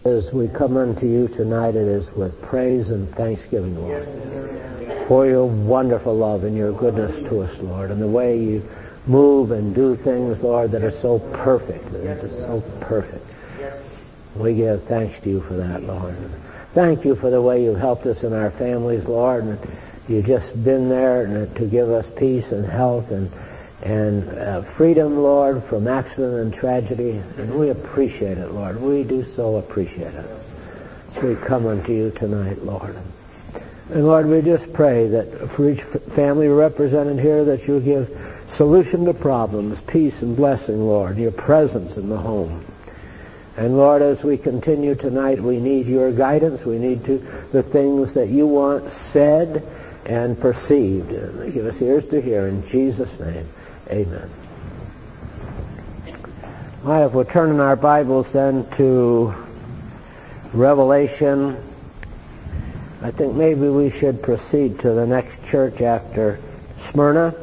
As we come unto you tonight, it is with praise and thanksgiving, Lord, for your wonderful love and your goodness to us, Lord, and the way you move and do things, Lord, that are so perfect. That is so perfect. We give thanks to you for that, Lord. Thank you for the way you've helped us in our families, Lord, and you've just been there to give us peace and health and freedom, Lord, from accident and tragedy. And we appreciate it, Lord. We do so appreciate it. So we come unto you tonight, Lord. And Lord, we just pray that for each family represented here, that you give solution to problems, peace and blessing, Lord, your presence in the home. And Lord, as we continue tonight, we need your guidance. We need the things that you want said and perceived. And give us ears to hear in Jesus' name. Amen. All right, if we're turning our Bibles then to Revelation, I think maybe we should proceed to the next church after Smyrna.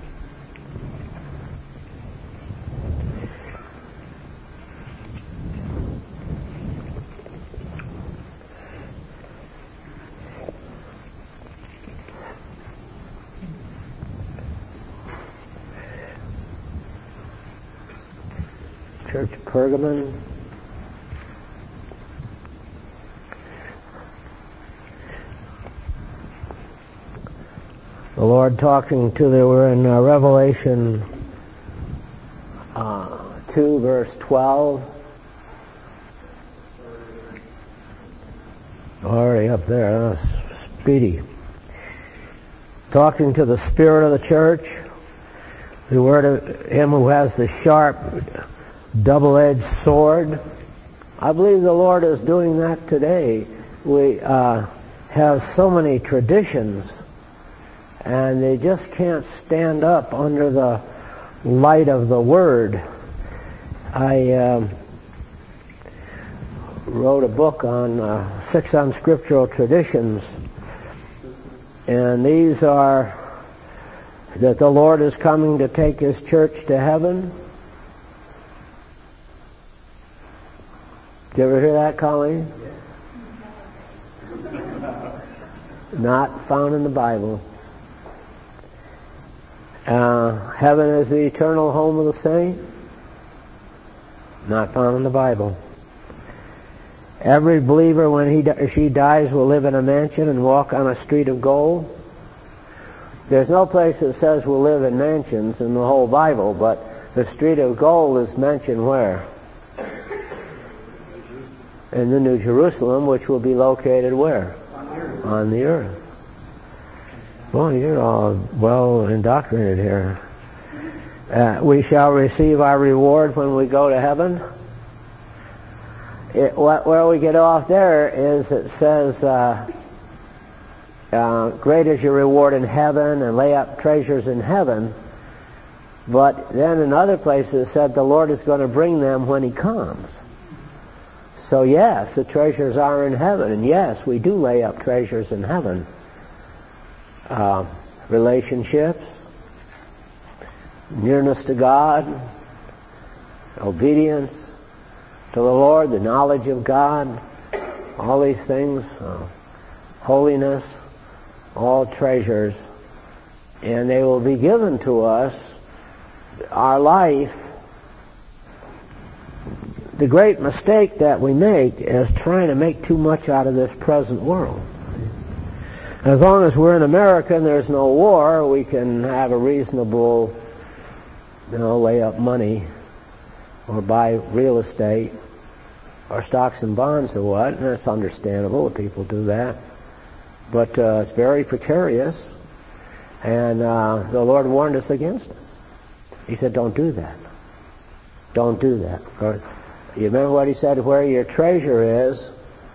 Church of Pergamon. The Lord talking to them, we're in Revelation 2, verse 12. Already up there, that's speedy. Talking to the Spirit of the church, the word of him who has the sharp double-edged sword. I believe the Lord is doing that today. We have so many traditions, and they just can't stand up under the light of the Word. I wrote a book on 6 unscriptural traditions, and these are that the Lord is coming to take His church to heaven. Did you ever hear that, Colleen? Not found in the Bible. Heaven is the eternal home of the saint. Not found in the Bible. Every believer, when he or she dies, will live in a mansion and walk on a street of gold. There's no place that says we'll live in mansions in the whole Bible, but the street of gold is mentioned where? In the New Jerusalem, which will be located where? On the earth. Well, you're all well indoctrinated here. We shall receive our reward when we go to heaven. Where we get off there is it says, great is your reward in heaven, and lay up treasures in heaven. But then in other places it said the Lord is going to bring them when He comes. So yes, the treasures are in heaven, and yes, we do lay up treasures in heaven. Relationships, nearness to God, obedience to the Lord, the knowledge of God, all these things, holiness, all treasures, and they will be given to us. Our life, the great mistake that we make is trying to make too much out of this present world. As long as we're in America and there's no war, we can have a reasonable, lay up money or buy real estate or stocks and bonds or what, and that's understandable that people do that. But it's very precarious, and the Lord warned us against it. He said, don't do that. Don't do that. You remember what He said? Where your treasure is,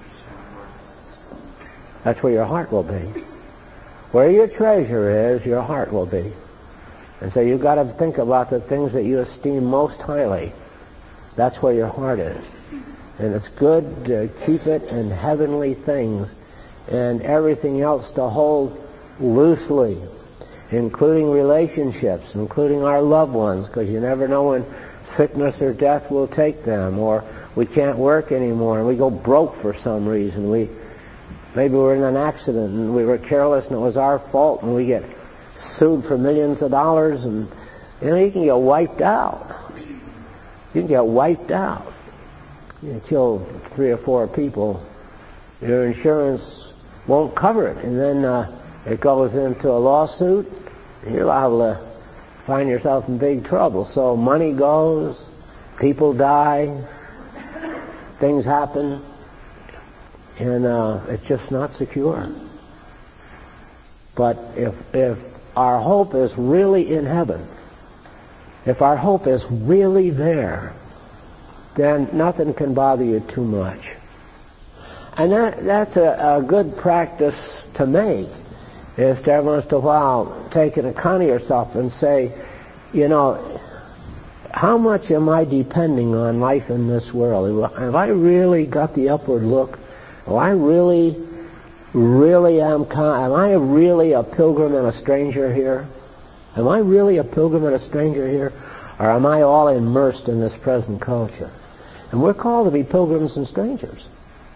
that's where your heart will be. Where your treasure is, your heart will be. And so you've got to think about the things that you esteem most highly. That's where your heart is. And it's good to keep it in heavenly things, and everything else to hold loosely, including relationships, including our loved ones, because you never know when sickness or death will take them, or we can't work anymore, and we go broke for some reason. Maybe we're in an accident and we were careless and it was our fault, and we get sued for millions of dollars, and you can get wiped out. You can get wiped out. You kill 3 or 4 people, your insurance won't cover it, and then it goes into a lawsuit, and you're liable to find yourself in big trouble. So money goes, people die, things happen, and it's just not secure. But if our hope is really in heaven, if our hope is really there, then nothing can bother you too much. And that's a good practice to make, is to every once in a while take an account of yourself and say, how much am I depending on life in this world? Have I really got the upward look? Am I really a pilgrim and a stranger here? Am I really a pilgrim and a stranger here? Or am I all immersed in this present culture? And we're called to be pilgrims and strangers.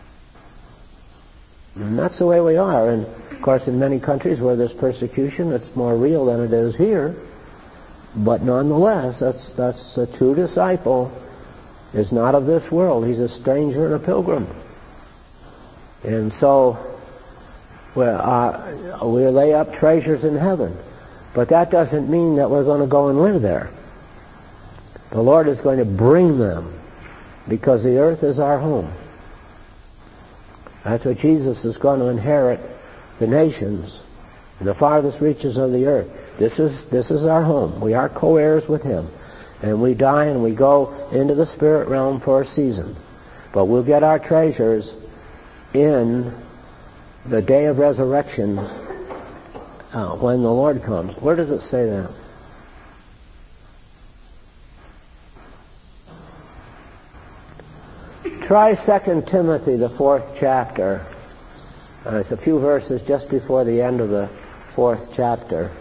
And that's the way we are. And, of course, in many countries where there's persecution, it's more real than it is here. But nonetheless, that's a true disciple is not of this world. He's a stranger and a pilgrim. And so we lay up treasures in heaven. But that doesn't mean that we're going to go and live there. The Lord is going to bring them, because the earth is our home. That's what Jesus is going to inherit, the nations, in the farthest reaches of the earth. This is our home. We are co-heirs with Him. And we die and we go into the spirit realm for a season. But we'll get our treasures in the day of resurrection when the Lord comes. Where does it say that? Try 2 Timothy, the 4th chapter. It's a few verses just before the end of the 4th chapter.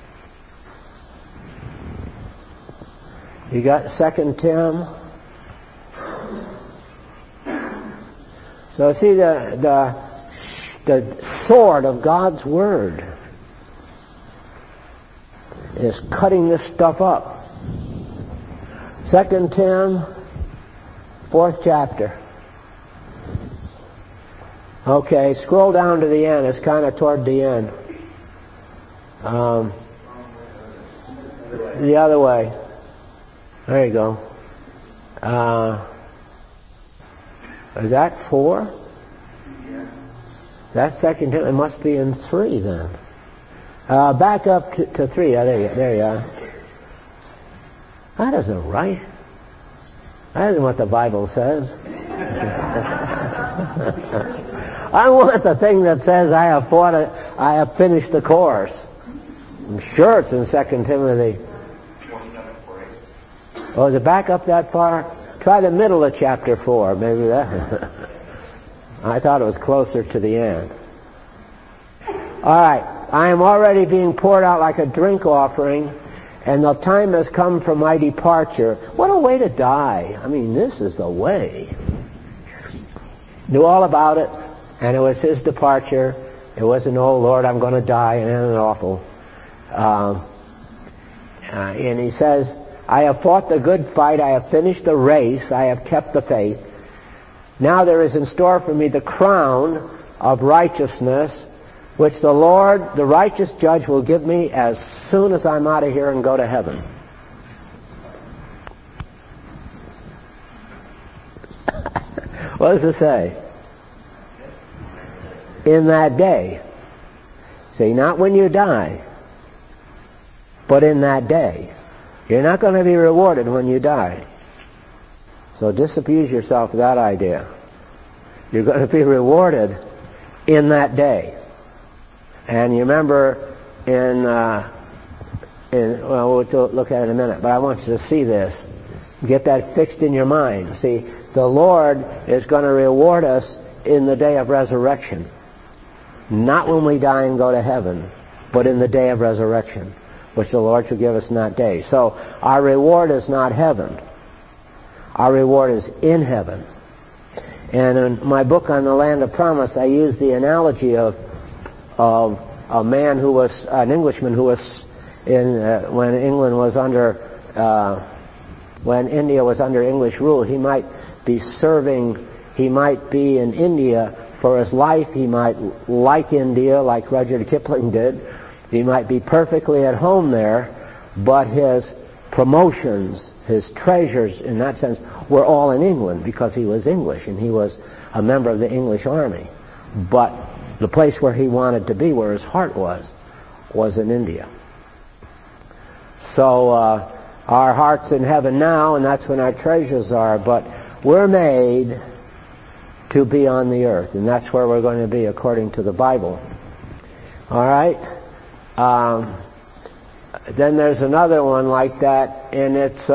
You got 2 Tim? So see, the sword of God's Word is cutting this stuff up. 2 Tim, 4th chapter. Okay, scroll down to the end. It's kind of toward the end. The other way. There you go. Is that 4? That's 2 Timothy. It must be in 3 then. Back up to 3. There you are. That isn't right. That isn't what the Bible says. I want the thing that says I have finished the course. I'm sure it's in 2 Timothy. Oh, is it back up that far? Try the middle of chapter 4, maybe that. I thought it was closer to the end. All right. I am already being poured out like a drink offering, and the time has come for my departure. What a way to die. I mean, this is the way. Knew all about it, and it was his departure. It wasn't, oh, Lord, I'm going to die, and it's awful. And he says, I have fought the good fight, I have finished the race, I have kept the faith. Now there is in store for me the crown of righteousness, which the Lord, the righteous judge, will give me as soon as I'm out of here and go to heaven. What does it say? In that day. See, not when you die, but in that day. You're not going to be rewarded when you die. So disabuse yourself of that idea. You're going to be rewarded in that day. And you remember well, we'll look at it in a minute, but I want you to see this. Get that fixed in your mind. See, the Lord is going to reward us in the day of resurrection. Not when we die and go to heaven, but in the day of resurrection, which the Lord shall give us in that day. So our reward is not heaven. Our reward is in heaven. And in my book on the Land of Promise, I use the analogy of a man who was an Englishman who was when England was under when India was under English rule. He might be in India for his life. He might like India like Rudyard Kipling did. He might be perfectly at home there, but his promotions, his treasures in that sense, were all in England because he was English and he was a member of the English army. But the place where he wanted to be, where his heart was in India. So our heart's in heaven now, and that's when our treasures are, but we're made to be on the earth, and that's where we're going to be according to the Bible. All right? Then there's another one like that, and it's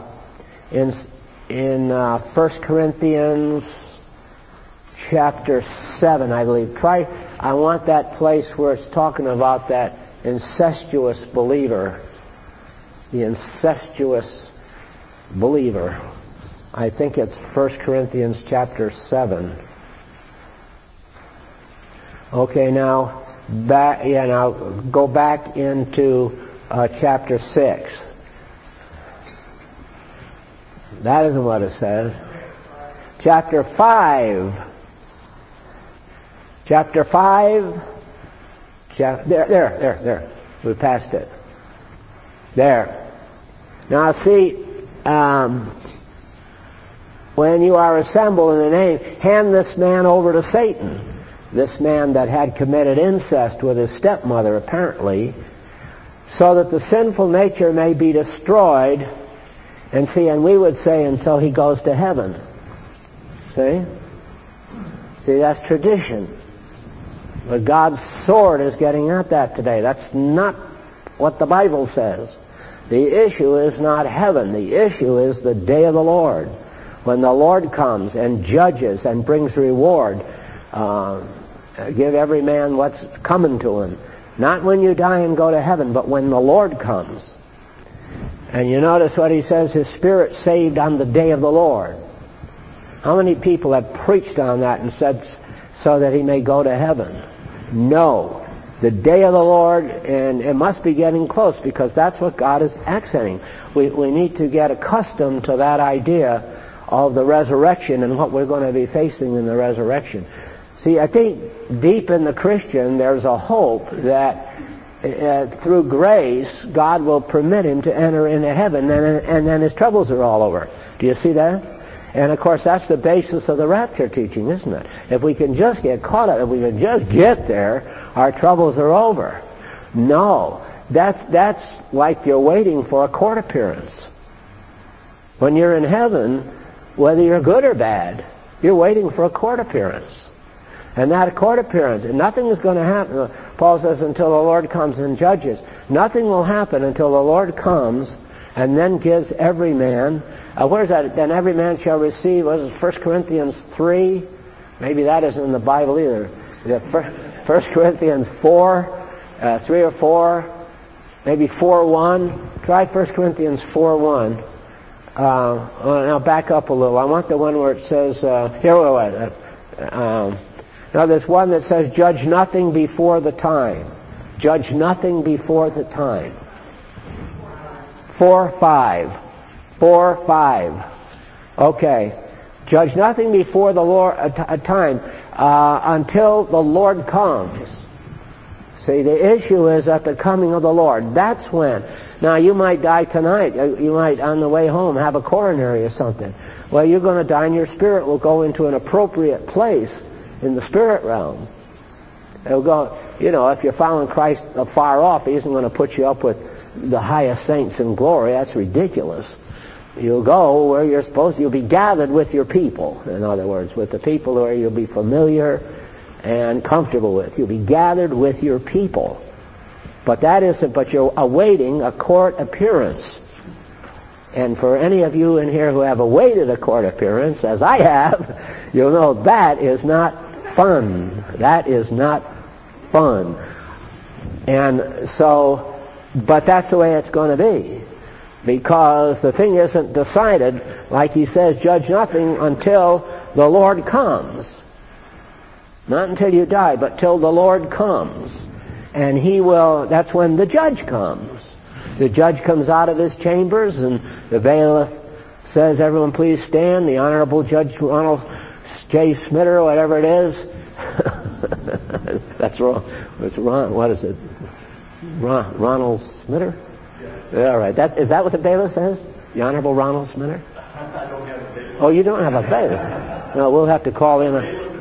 in 1 Corinthians chapter 7, I believe. I want that place where it's talking about that incestuous believer. The incestuous believer. I think it's 1 Corinthians chapter 7. Okay, now go back into chapter 6. That isn't what it says. Chapter 5. Chapter 5. There. We passed it. There. Now see, when you are assembled in the name, hand this man over to Satan. This man that had committed incest with his stepmother, apparently, so that the sinful nature may be destroyed. And we would say, and so he goes to heaven. See, that's tradition. But God's sword is getting at that today. That's not what the Bible says. The issue is not heaven. The issue is the day of the Lord. When the Lord comes and judges and brings reward, give every man what's coming to him. Not when you die and go to heaven, but when the Lord comes. And you notice what he says, his spirit saved on the day of the Lord. How many people have preached on that and said so that he may go to heaven? No. The day of the Lord, and it must be getting close because that's what God is accenting. We need to get accustomed to that idea of the resurrection and what we're going to be facing in the resurrection. See, I think deep in the Christian there's a hope that through grace God will permit him to enter into heaven, and then his troubles are all over. Do you see that? And of course that's the basis of the rapture teaching, isn't it? If we can just get caught up, if we can just get there, our troubles are over. No, that's like you're waiting for a court appearance. When you're in heaven, whether you're good or bad, you're waiting for a court appearance. And that court appearance, nothing is going to happen. Paul says until the Lord comes and judges. Nothing will happen until the Lord comes and then gives every man. Where's that? Then every man shall receive, what is it, 1 Corinthians 3? Maybe that isn't in the Bible either. 1 Corinthians 4, 3 or 4, maybe 4:1. Try 1 Corinthians 4:1. Now back up a little. I want the one where it says, now there's one that says, judge nothing before the time. Judge nothing before the time. 4:5. 4:5. Okay. Judge nothing before the Lord a time until the Lord comes. See, the issue is at the coming of the Lord. That's when. Now, you might die tonight. You might, on the way home, have a coronary or something. Well, you're going to die and your spirit will go into an appropriate place in the spirit realm. It'll go, if you're following Christ afar off, he isn't going to put you up with the highest saints in glory. That's ridiculous. You'll go where you're supposed to. You'll be gathered with your people. In other words, with the people where you'll be familiar and comfortable with. You'll be gathered with your people. But you're awaiting a court appearance. And for any of you in here who have awaited a court appearance, as I have, you'll know that is not fun. That is not fun. And so, but that's the way it's going to be. because the thing isn't decided, like he says, judge nothing until the Lord comes. Not until you die, but till the Lord comes. And that's when the judge comes. The judge comes out of his chambers, and the bailiff says, everyone please stand. The Honorable Judge Ronald J. Smitter, or whatever it is. That's wrong. What is it? Ronald Smitter? Yeah. All right. Is that what the bailiff says? The Honorable Ronald Smitter? I don't have a bailiff. Oh, you don't have a bailiff? No, we'll have to call in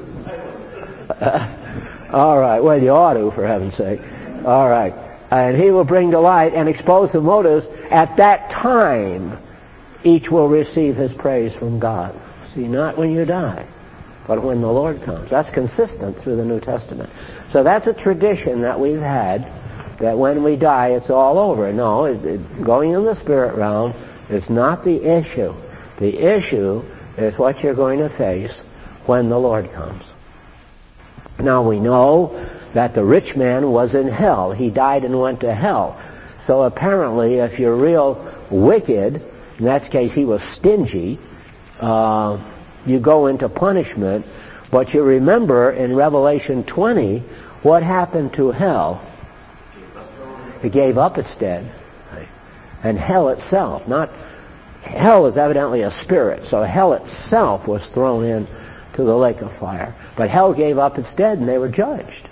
all right. Well, you ought to, for heaven's sake. All right. And he will bring to light and expose the motives. At that time, each will receive his praise from God. See, not when you die, but when the Lord comes. That's consistent through the New Testament. So that's a tradition that we've had, that when we die, it's all over. No, going in the spirit realm is not the issue. The issue is what you're going to face when the Lord comes. Now we know that the rich man was in hell. He died and went to hell. So apparently, if you're real wicked, in that case he was stingy, you go into punishment. But you remember in Revelation 20, what happened to hell? It gave up its dead. And hell itself, hell is evidently a spirit, so hell itself was thrown in to the lake of fire. But hell gave up its dead, and they were judged.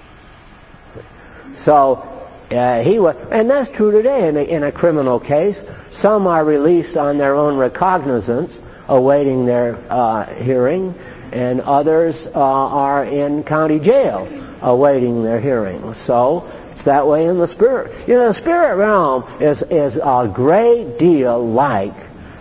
So and that's true today in a criminal case. Some are released on their own recognizance, awaiting their hearing, and others are in county jail, awaiting their hearing. So it's that way in the spirit. The spirit realm is a great deal like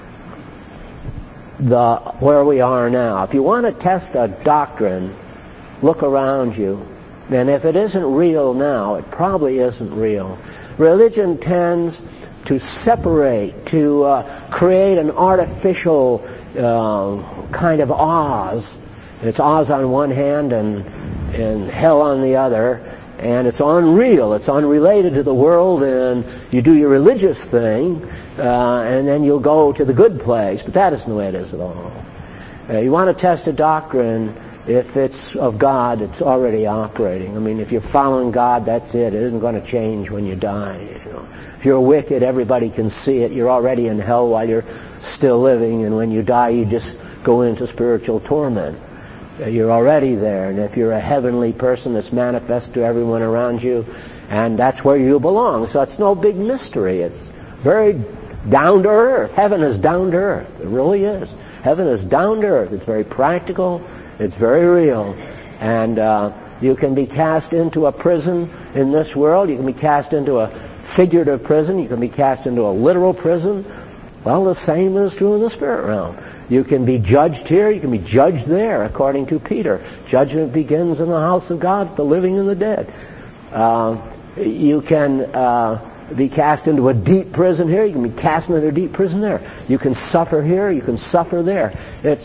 where we are now. If you want to test a doctrine, look around you. And if it isn't real now, it probably isn't real. Religion tends to separate, to create an artificial kind of Oz. It's Oz on one hand and hell on the other. And it's unreal. It's unrelated to the world, and you do your religious thing, and then you'll go to the good place. But that isn't the way it is at all. You want to test a doctrine, if it's of God, it's already operating. I mean, if you're following God, that's it. It isn't going to change when you die. If you're wicked, everybody can see it. You're already in hell while you're still living, and when you die, you just go into spiritual torment. You're already there. And if you're a heavenly person, it's manifest to everyone around you, and that's where you belong. So it's no big mystery. It's very down to earth. Heaven is down to earth. It really is. Heaven is down to earth. It's very practical. It's very real. And you can be cast into a prison in this world. You can be cast into a figurative prison. You can be cast into a literal prison. Well, the same is true in the spirit realm. You can be judged here. You can be judged there, according to Peter. Judgment begins in the house of God, the living and the dead. You can be cast into a deep prison here. You can be cast into a deep prison there. You can suffer here. You can suffer there.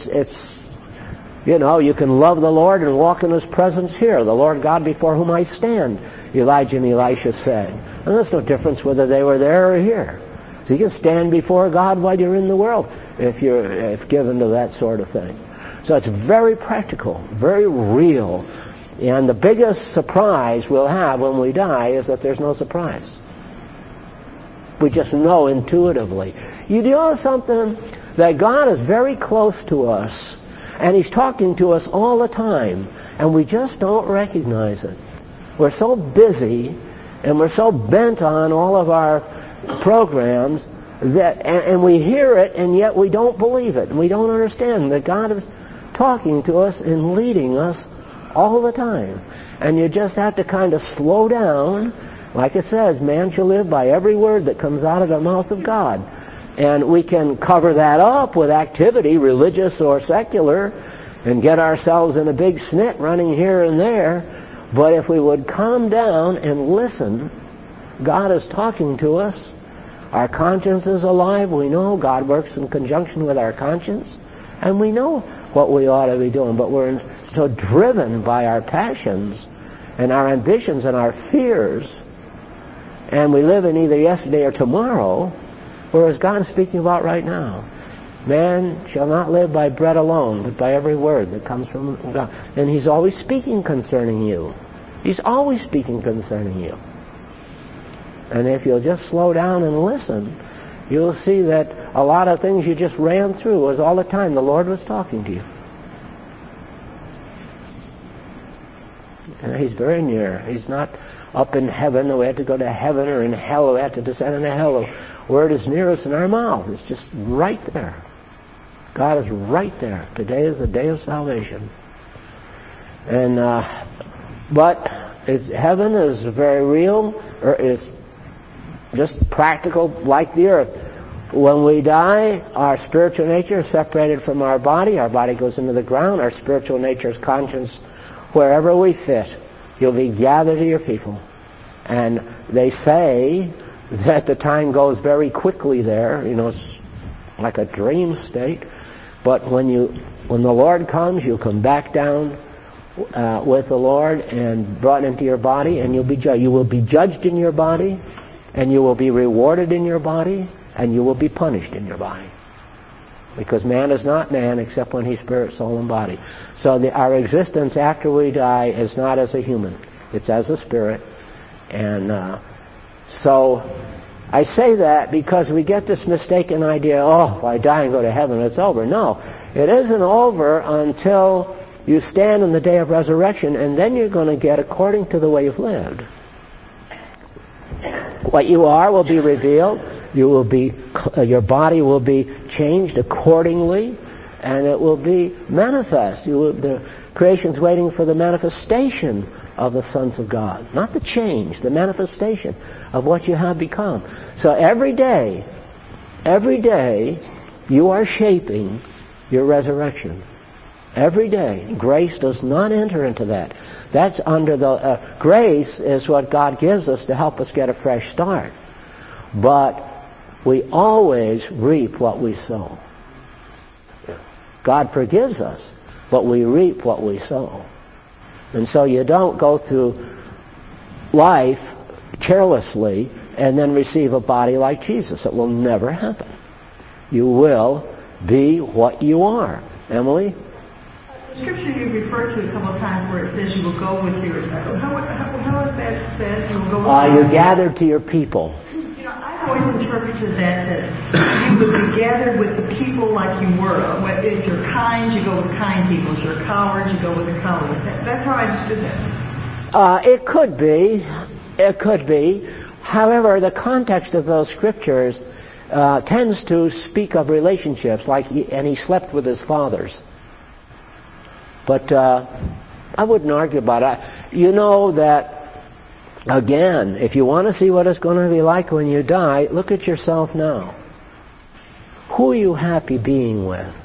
You can love the Lord and walk in His presence here. The Lord God before whom I stand, Elijah and Elisha said. And there's no difference whether they were there or here. So you can stand before God while you're in the world if given to that sort of thing. So it's very practical, very real. And the biggest surprise we'll have when we die is that there's no surprise. We just know intuitively. You know something? That God is very close to us, and He's talking to us all the time, and we just don't recognize it. We're so busy, and we're so bent on all of our programs and we hear it, and yet we don't believe it, and we don't understand that God is talking to us and leading us all the time. And you just have to kind of slow down. Like it says, man shall live by every word that comes out of the mouth of God. And we can cover that up with activity, religious or secular, and get ourselves in a big snit running here and there. But if we would calm down and listen, God is talking to us. Our conscience is alive. We know God works in conjunction with our conscience. And we know what we ought to be doing. But we're so driven by our passions and our ambitions and our fears. And we live in either yesterday or tomorrow Whereas God's speaking about right now. Man shall not live by bread alone, but by every word that comes from God. And He's always speaking concerning you. He's always speaking concerning you. And if you'll just slow down and listen, you'll see that a lot of things you just ran through was all the time the Lord was talking to you. And He's very near. He's not up in heaven, or we had to go to heaven, or in hell, or we had to descend into hell. The Word is near us in our mouth. It's just right there. God is right there. Today is the day of salvation. And but heaven is very real, or is just practical, like the earth. When we die, our spiritual nature is separated from our body. Our body goes into the ground. Our spiritual nature is conscious wherever we fit. You'll be gathered to your people. And they say that the time goes very quickly there. You know, it's like a dream state. But when the Lord comes, you'll come back down with the Lord and brought into your body, and you'll be judged. You will be judged in your body, and you will be rewarded in your body, and you will be punished in your body. Because man is not man except when he's spirit, soul, and body. So our existence after we die is not as a human. It's as a spirit. And so I say that because we get this mistaken idea, oh, if I die and go to heaven, it's over. No, it isn't over until you stand in the day of resurrection, and then you're going to get according to the way you've lived. What you are will be revealed. Your body will be changed accordingly, and it will be manifest. The creation's waiting for the manifestation of the sons of God. Not the change, the manifestation of what you have become. So every day, you are shaping your resurrection. Every day. Grace does not enter into that. That's under the... grace is what God gives us to help us get a fresh start. But we always reap what we sow. God forgives us, but we reap what we sow. And so you don't go through life carelessly and then receive a body like Jesus. It will never happen. You will be what you are. Emily? The scripture you referred to a couple of times where it says you will go with your... How is that said? You will go with you're gathered to your people. You know, I've always interpreted that you would be gathered with the people like you were. If you're kind, you go with kind people. If you're a coward, you go with the cowards. That's how I understood that. It could be. It could be. However, the context of those scriptures tends to speak of relationships, and he slept with his fathers. But I wouldn't argue about it. You know that, again, if you want to see what it's going to be like when you die, look at yourself now. Who are you happy being with?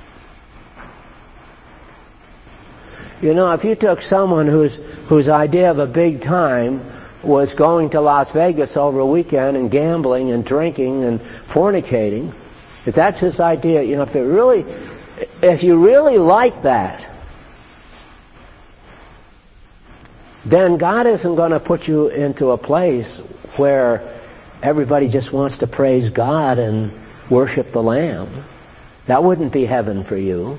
You know, if you took someone whose idea of a big time was going to Las Vegas over a weekend and gambling and drinking and fornicating, if that's his idea, you know, if you really like that, then God isn't going to put you into a place where everybody just wants to praise God and worship the Lamb. That wouldn't be heaven for you.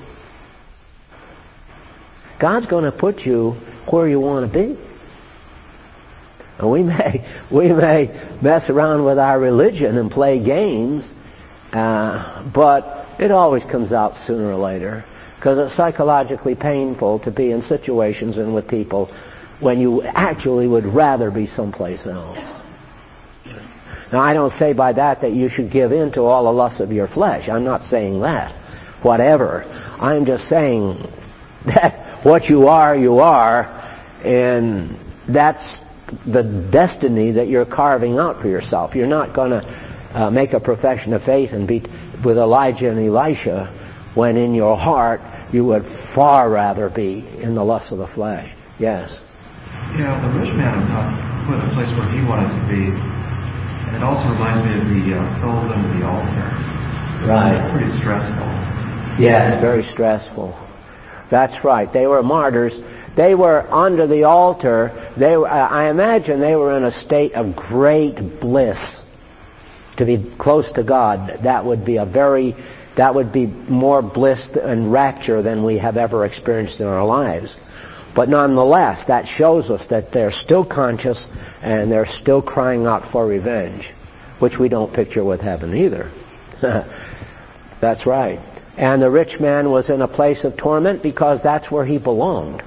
God's going to put you where you want to be. And we may mess around with our religion and play games, but it always comes out sooner or later, because it's psychologically painful to be in situations and with people when you actually would rather be someplace else. Now, I don't say by that you should give in to all the lusts of your flesh. I'm not saying that. Whatever. I'm just saying that what you are, and that's the destiny that you're carving out for yourself. You're not going to make a profession of faith and be with Elijah and Elisha when in your heart you would far rather be in the lust of the flesh. Yes? Yeah, the rich man was not put in a place where he wanted to be. And it also reminds me of the souls under the altar. Right. It's pretty stressful. Yeah, it's very stressful. That's right. They were martyrs. They were under the altar. I imagine they were in a state of great bliss. To be close to God, that would be more bliss and rapture than we have ever experienced in our lives. But nonetheless, that shows us that they're still conscious and they're still crying out for revenge, which we don't picture with heaven either. That's right. And the rich man was in a place of torment because that's where he belonged.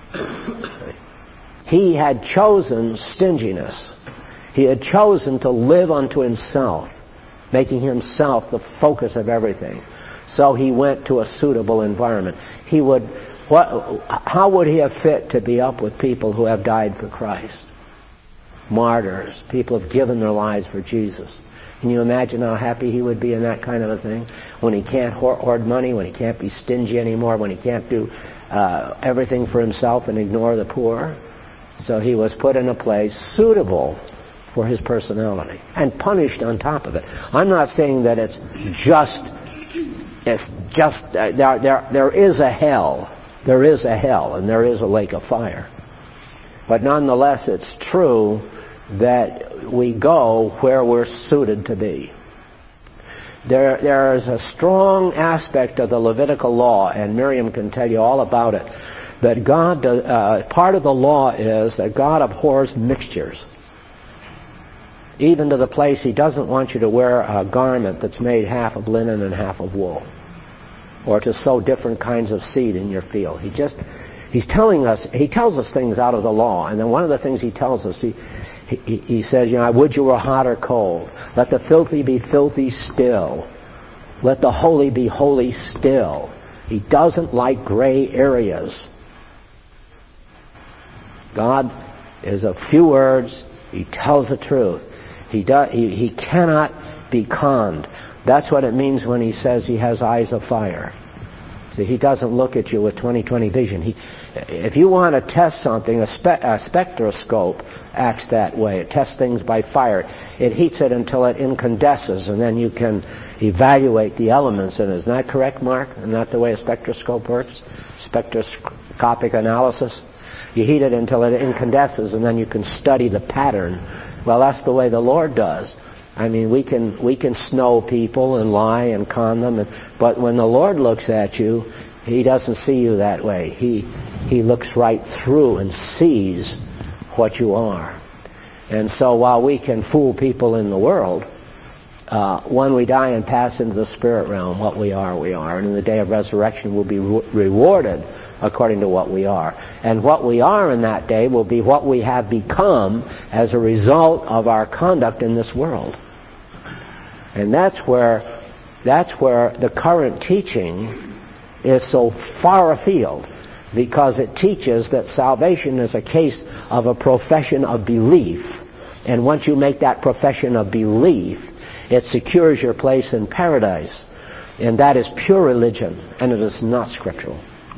He had chosen stinginess. He had chosen to live unto himself, making himself the focus of everything. So he went to a suitable environment. How would he have fit to be up with people who have died for Christ? Martyrs, people who have given their lives for Jesus. Can you imagine how happy he would be in that kind of a thing? When he can't hoard money, when he can't be stingy anymore, when he can't do everything for himself and ignore the poor. So he was put in a place suitable for his personality and punished on top of it. I'm not saying that it's just there is a hell. There is a hell and there is a lake of fire. But nonetheless, it's true that we go where we're suited to be. There is a strong aspect of the Levitical law, and Miriam can tell you all about it, that God, part of the law is that God abhors mixtures. Even to the place He doesn't want you to wear a garment that's made half of linen and half of wool, or to sow different kinds of seed in your field. He tells us things out of the law, and then one of the things He tells us, He says, I would you were hot or cold. Let the filthy be filthy still. Let the holy be holy still. He doesn't like gray areas. God is a few words. He tells the truth. He cannot be conned. That's what it means when He says He has eyes of fire. See, He doesn't look at you with 20/20 vision. If you want to test something, a spectroscope acts that way. It tests things by fire. It heats it until it incandesces, and then you can evaluate the elements in it. Isn't that correct, Mark? Isn't that the way a spectroscope works? Spectroscopic analysis. You heat it until it incandesces, and then you can study the pattern. Well, that's the way the Lord does. I mean, we can snow people and lie and con them, but when the Lord looks at you, He doesn't see you that way. He looks right through and sees what you are. And so while we can fool people in the world, when we die and pass into the spirit realm, what we are, we are. And in the day of resurrection, we'll be rewarded according to what we are. And what we are in that day will be what we have become as a result of our conduct in this world. And that's where the current teaching is so far afield, because it teaches that salvation is a case of a profession of belief. And once you make that profession of belief, it secures your place in paradise. And that is pure religion, and it is not scriptural.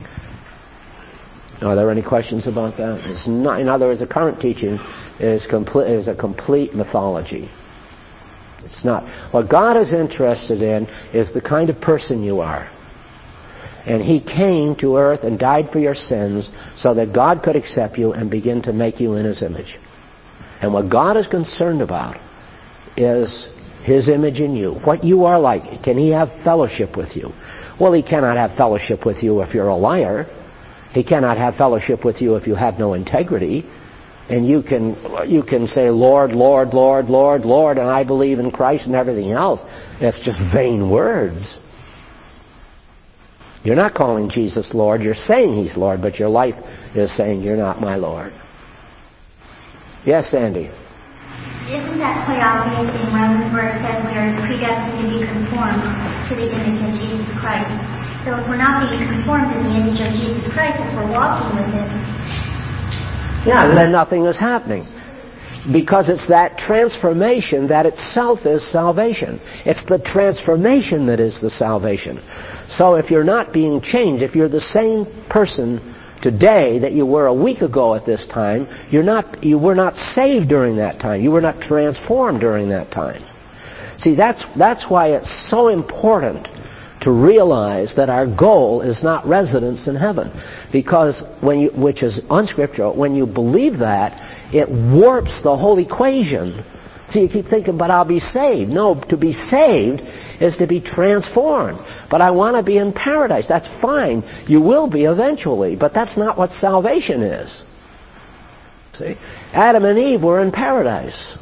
Are there any questions about that? It's not. In other words, the current teaching is a complete mythology. It's not. What God is interested in is the kind of person you are. And He came to earth and died for your sins so that God could accept you and begin to make you in His image. And what God is concerned about is His image in you. What you are like. Can He have fellowship with you? Well, He cannot have fellowship with you if you're a liar. He cannot have fellowship with you if you have no integrity. And you can say, Lord, Lord, Lord, Lord, Lord, and I believe in Christ and everything else. That's just vain words. You're not calling Jesus Lord. You're saying He's Lord, but your life is saying, you're not my Lord. Yes, Sandy? Isn't that quite obvious in Romans where it says we are predestined to be conformed to the image of Jesus Christ? So if we're not being conformed to the image of Jesus Christ, if we're walking with Him, yeah, then nothing is happening. Because it's that transformation that itself is salvation. It's the transformation that is the salvation. So if you're not being changed, if you're the same person today that you were a week ago at this time, you were not saved during that time. You were not transformed during that time. See, that's why it's so important to realize that our goal is not residence in heaven. Because which is unscriptural, when you believe that, it warps the whole equation So you keep thinking, but I'll be saved. No, to be saved is to be transformed. But I want to be in paradise. That's fine. You will be eventually. But that's not what salvation is. See? Adam and Eve were in paradise.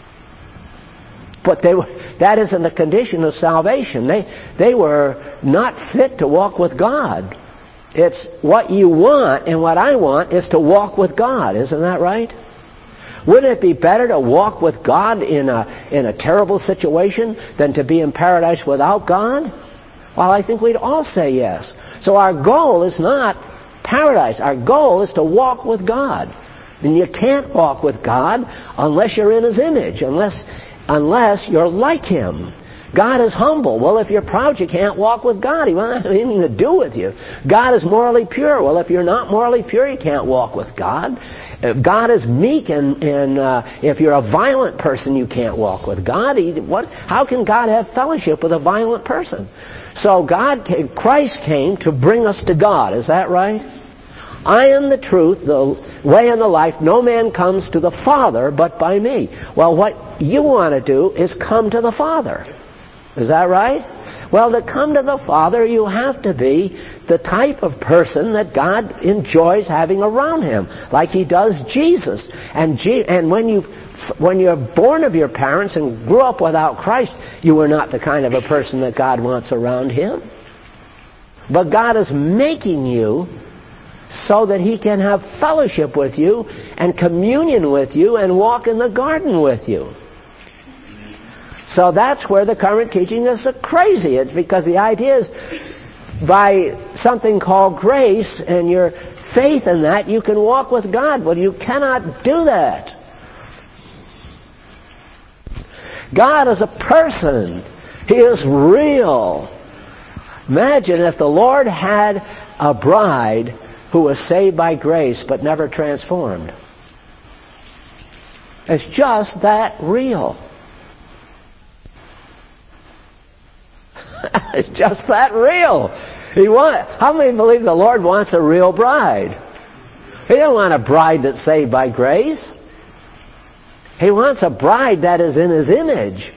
But that isn't the condition of salvation. They were not fit to walk with God. It's what you want and what I want is to walk with God. Isn't that right? Wouldn't it be better to walk with God in a terrible situation than to be in paradise without God? Well, I think we'd all say yes. So our goal is not paradise. Our goal is to walk with God. And you can't walk with God unless you're in His image, unless you're like Him. God is humble. Well, if you're proud, you can't walk with God. He won't have anything to do with you. God is morally pure. Well, if you're not morally pure, you can't walk with God. If God is meek, and if you're a violent person, you can't walk with God. How can God have fellowship with a violent person? So Christ came to bring us to God. Is that right? I am the truth, the way and the life. No man comes to the Father but by me. Well, what you want to do is come to the Father. Is that right? Well, to come to the Father, you have to be the type of person that God enjoys having around Him, like He does Jesus. And when you're born of your parents and grew up without Christ, you were not the kind of a person that God wants around Him. But God is making you so that He can have fellowship with you and communion with you and walk in the garden with you. So that's where the current teaching is so crazy. It's because the idea is by something called grace and your faith in that, you can walk with God. Well, you cannot do that. God is a person. He is real. Imagine if the Lord had a bride who was saved by grace but never transformed. It's just that real. It's just that real. How many believe the Lord wants a real bride? He don't want a bride that's saved by grace. He wants a bride that is in His image.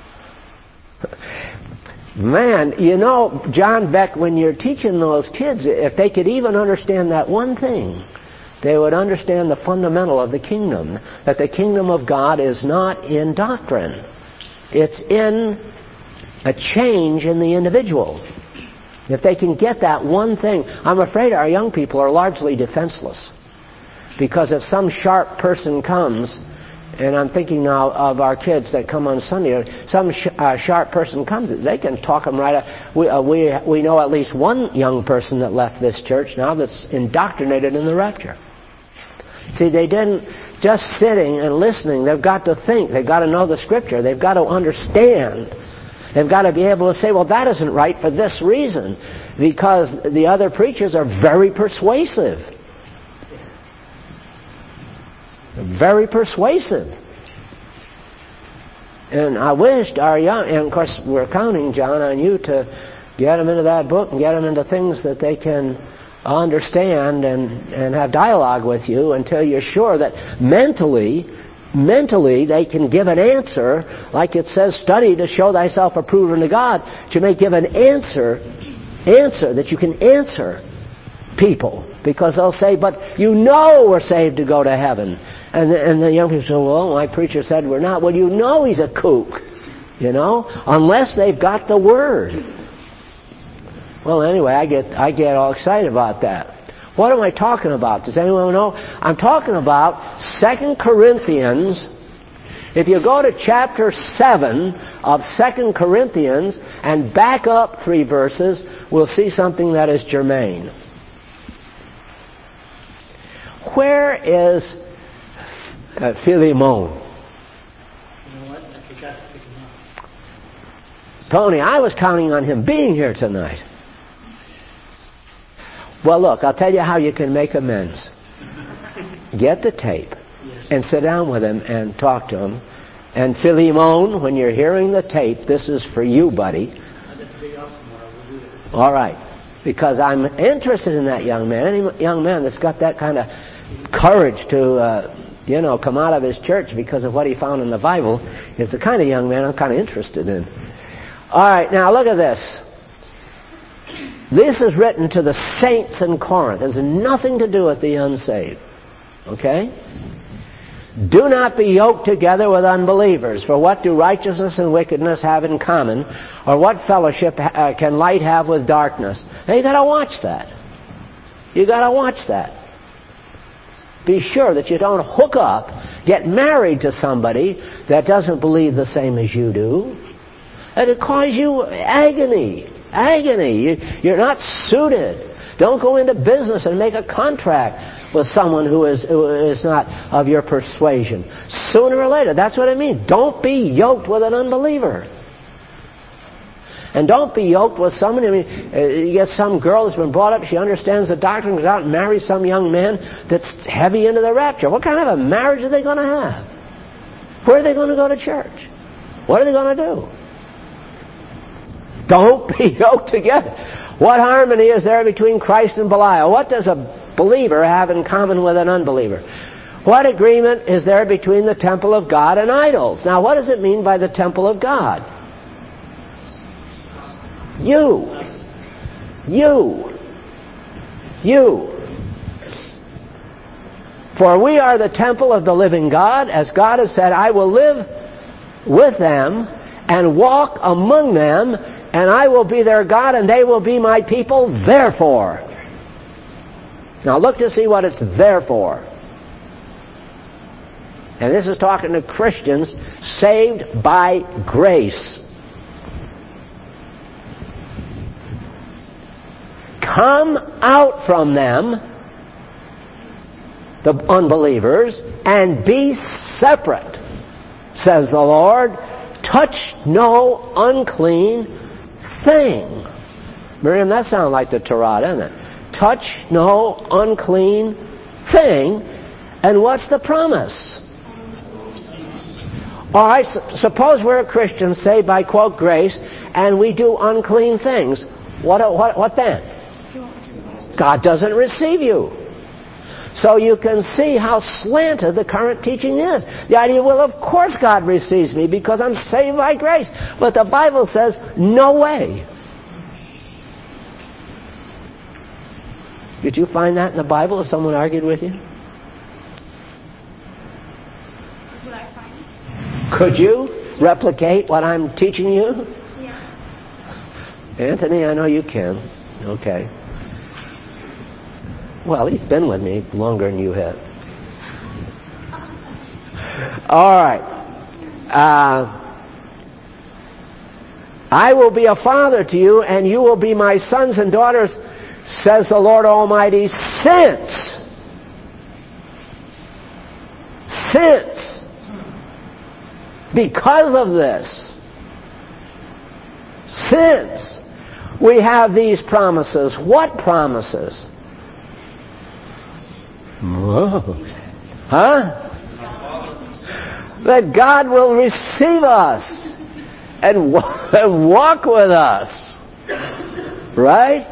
Man, John Beck, when you're teaching those kids, if they could even understand that one thing, they would understand the fundamental of the kingdom, that the kingdom of God is not in doctrine. It's in a change in the individual. If they can get that one thing, I'm afraid our young people are largely defenseless. Because if some sharp person comes, and I'm thinking now of our kids that come on Sunday, some sharp person comes, they can talk them right up. We know at least one young person that left this church now that's indoctrinated in the rapture. See, they didn't just sitting and listening. They've got to think. They've got to know the Scripture. They've got to understand. They've got to be able to say, well, that isn't right for this reason, because the other preachers are very persuasive. They're very persuasive. And I wished our young, and of course we're counting, John, on you to get them into that book and get them into things that they can understand and have dialogue with you until you're sure that mentally they can give an answer, like it says, study to show thyself approved unto God. You may give an answer that you can answer people, because they'll say, but we're saved to go to heaven. And the young people say, well, my preacher said we're not. Well, he's a kook, unless they've got the Word. Well, anyway, I get all excited about that. What am I talking about? Does anyone know? I'm talking about 2 Corinthians. If you go to chapter 7 of 2 Corinthians and back up 3 verses, we'll see something that is germane. Where is Philemon? Tony, I was counting on him being here tonight. Well, look, I'll tell you how you can make amends. Get the tape and sit down with him and talk to him. And Philemon, when you're hearing the tape, this is for you, buddy. All right. Because I'm interested in that young man. Any young man that's got that kind of courage to come out of his church because of what he found in the Bible, is the kind of young man I'm kind of interested in. All right, now look at this. This is written to the saints in Corinth. It has nothing to do with the unsaved. Okay? Do not be yoked together with unbelievers, for what do righteousness and wickedness have in common, or what fellowship can light have with darkness? Now you gotta watch that. You gotta watch that. Be sure that you don't hook up, get married to somebody that doesn't believe the same as you do. It'll cause you agony. Agony. You're not suited. Don't go into business and make a contract with someone who is not of your persuasion. Sooner or later, that's what I mean. Don't be yoked with an unbeliever. And don't be yoked with someone. I mean, you get some girl that's been brought up, she understands the doctrine, goes out and marries some young man that's heavy into the rapture. What kind of a marriage are they going to have? Where are they going to go to church? What are they going to do? Don't be yoked together. What harmony is there between Christ and Belial? What does a believer have in common with an unbeliever? What agreement is there between the temple of God and idols? Now, what does it mean by the temple of God? You. For we are the temple of the living God, as God has said, I will live with them and walk among them, and I will be their God, and they will be my people, therefore. Now look to see what it's there for. And this is talking to Christians saved by grace. Come out from them, the unbelievers, and be separate, says the Lord. Touch no unclean thing. Miriam, that sounds like the Torah, doesn't it? Touch no unclean thing. And what's the promise? All right, suppose we're a Christian, saved by, quote, grace, and we do unclean things. What then? God doesn't receive you. So you can see how slanted the current teaching is. The idea, well, of course God receives me because I'm saved by grace. But the Bible says, no way. Did you find that in the Bible if someone argued with you? Would I find it? Could you replicate what I'm teaching you? Yeah. Anthony, I know you can. Okay. Well, he's been with me longer than you have. All right. I will be a father to you, and you will be my sons and daughters, says the Lord Almighty, since because of this, since we have these promises. What promises? Huh? That God will receive us and walk with us. Right?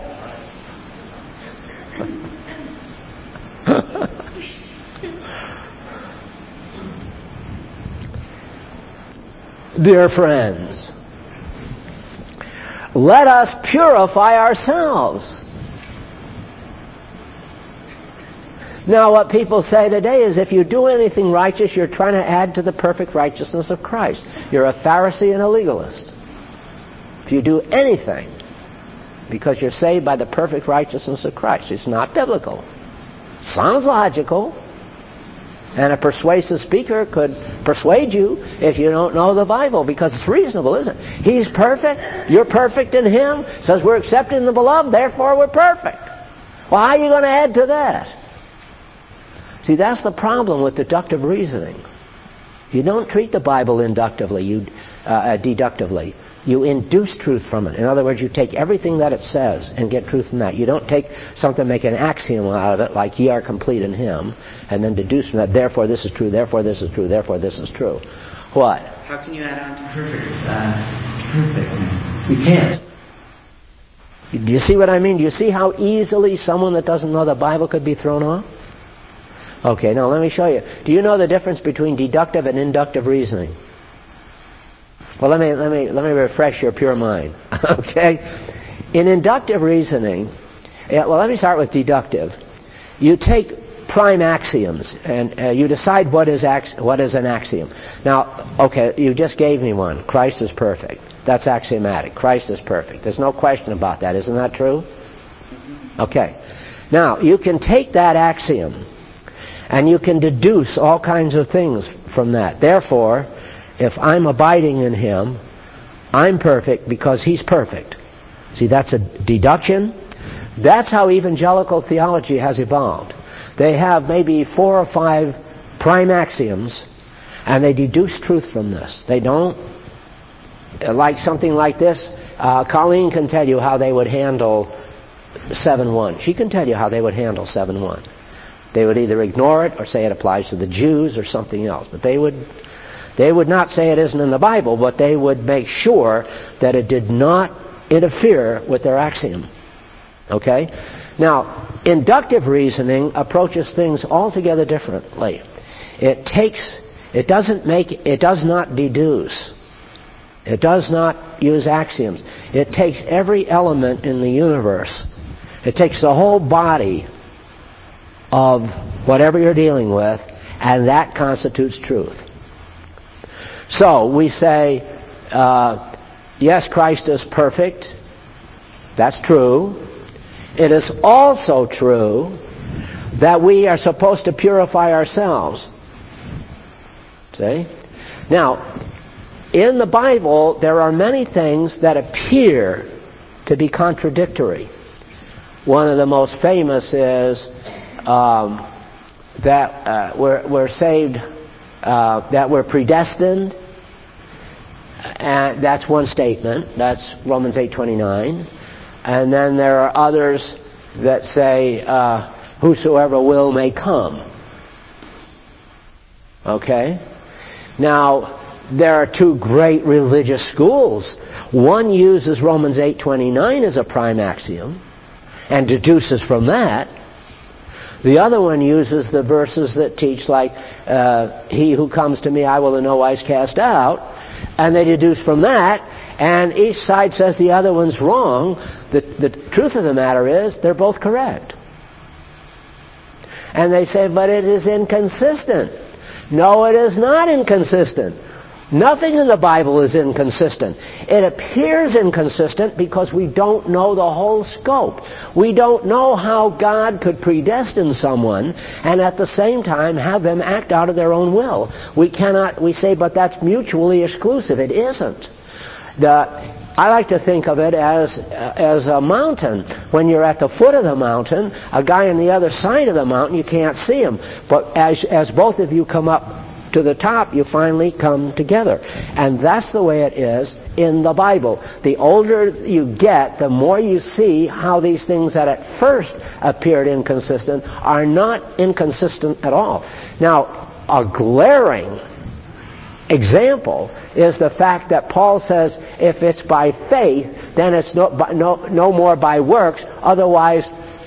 Dear friends, let us purify ourselves. Now, what people say today is if you do anything righteous, you're trying to add to the perfect righteousness of Christ. You're a Pharisee and a legalist. If you do anything, because you're saved by the perfect righteousness of Christ. It's not biblical. Sounds logical. And a persuasive speaker could persuade you if you don't know the Bible, because it's reasonable, isn't it? He's perfect. You're perfect in Him. Says we're accepted in the beloved, therefore we're perfect. Well, how are you going to add to that? See, that's the problem with deductive reasoning. You don't treat the Bible inductively, deductively. You induce truth from it. In other words, you take everything that it says and get truth from that. You don't take something, make an axiom out of it, like ye are complete in Him, and then deduce from that, therefore this is true, therefore this is true, therefore this is true. What? How can you add on to perfectness? You can't. Do you see what I mean? Do you see how easily someone that doesn't know the Bible could be thrown off? Okay, now let me show you. Do you know the difference between deductive and inductive reasoning? Well, let me refresh your pure mind. Okay? In inductive reasoning, let me start with deductive. You take prime axioms and you decide what is an axiom. Now, okay, you just gave me one. Christ is perfect. That's axiomatic. Christ is perfect. There's no question about that. Isn't that true? Okay. Now, you can take that axiom and you can deduce all kinds of things from that. Therefore, if I'm abiding in Him, I'm perfect because He's perfect. See, that's a deduction. That's how evangelical theology has evolved. They have maybe 4 or 5 prime axioms, and they deduce truth from this. They don't, like something like this, Colleen can tell you how they would handle 7:1. She can tell you how they would handle 7:1. They would either ignore it or say it applies to the Jews or something else. But they would not say it isn't in the Bible, but they would make sure that it did not interfere with their axiom. Okay? Now, inductive reasoning approaches things altogether differently. It does not deduce. It does not use axioms. It takes every element in the universe. It takes the whole body of whatever you're dealing with, and that constitutes truth. So we say, yes, Christ is perfect. That's true. It is also true that we are supposed to purify ourselves. See? Now, in the Bible, there are many things that appear to be contradictory. One of the most famous is that we're saved, that we're predestined. And that's one statement. That's Romans 8:29. And then there are others that say, whosoever will may come. Okay? Now, there are 2 great religious schools. One uses Romans 8:29 as a prime axiom and deduces from that. The other one uses the verses that teach, like, he who comes to me I will in no wise cast out, and they deduce from that, and each side says the other one's wrong. The truth of the matter is they're both correct. And they say, but it is inconsistent. No, it is not inconsistent. Nothing in the Bible is inconsistent. It appears inconsistent because we don't know the whole scope. We don't know how God could predestine someone and at the same time have them act out of their own will. We say, but that's mutually exclusive. It isn't. I like to think of it as a mountain. When you're at the foot of the mountain, a guy on the other side of the mountain, you can't see him. But as both of you come up to the top, you finally come together. And that's the way it is in the Bible. The older you get, the more you see how these things that at first appeared inconsistent are not inconsistent at all. Now, a glaring example is the fact that Paul says if it's by faith, then it's no more by works. Otherwise,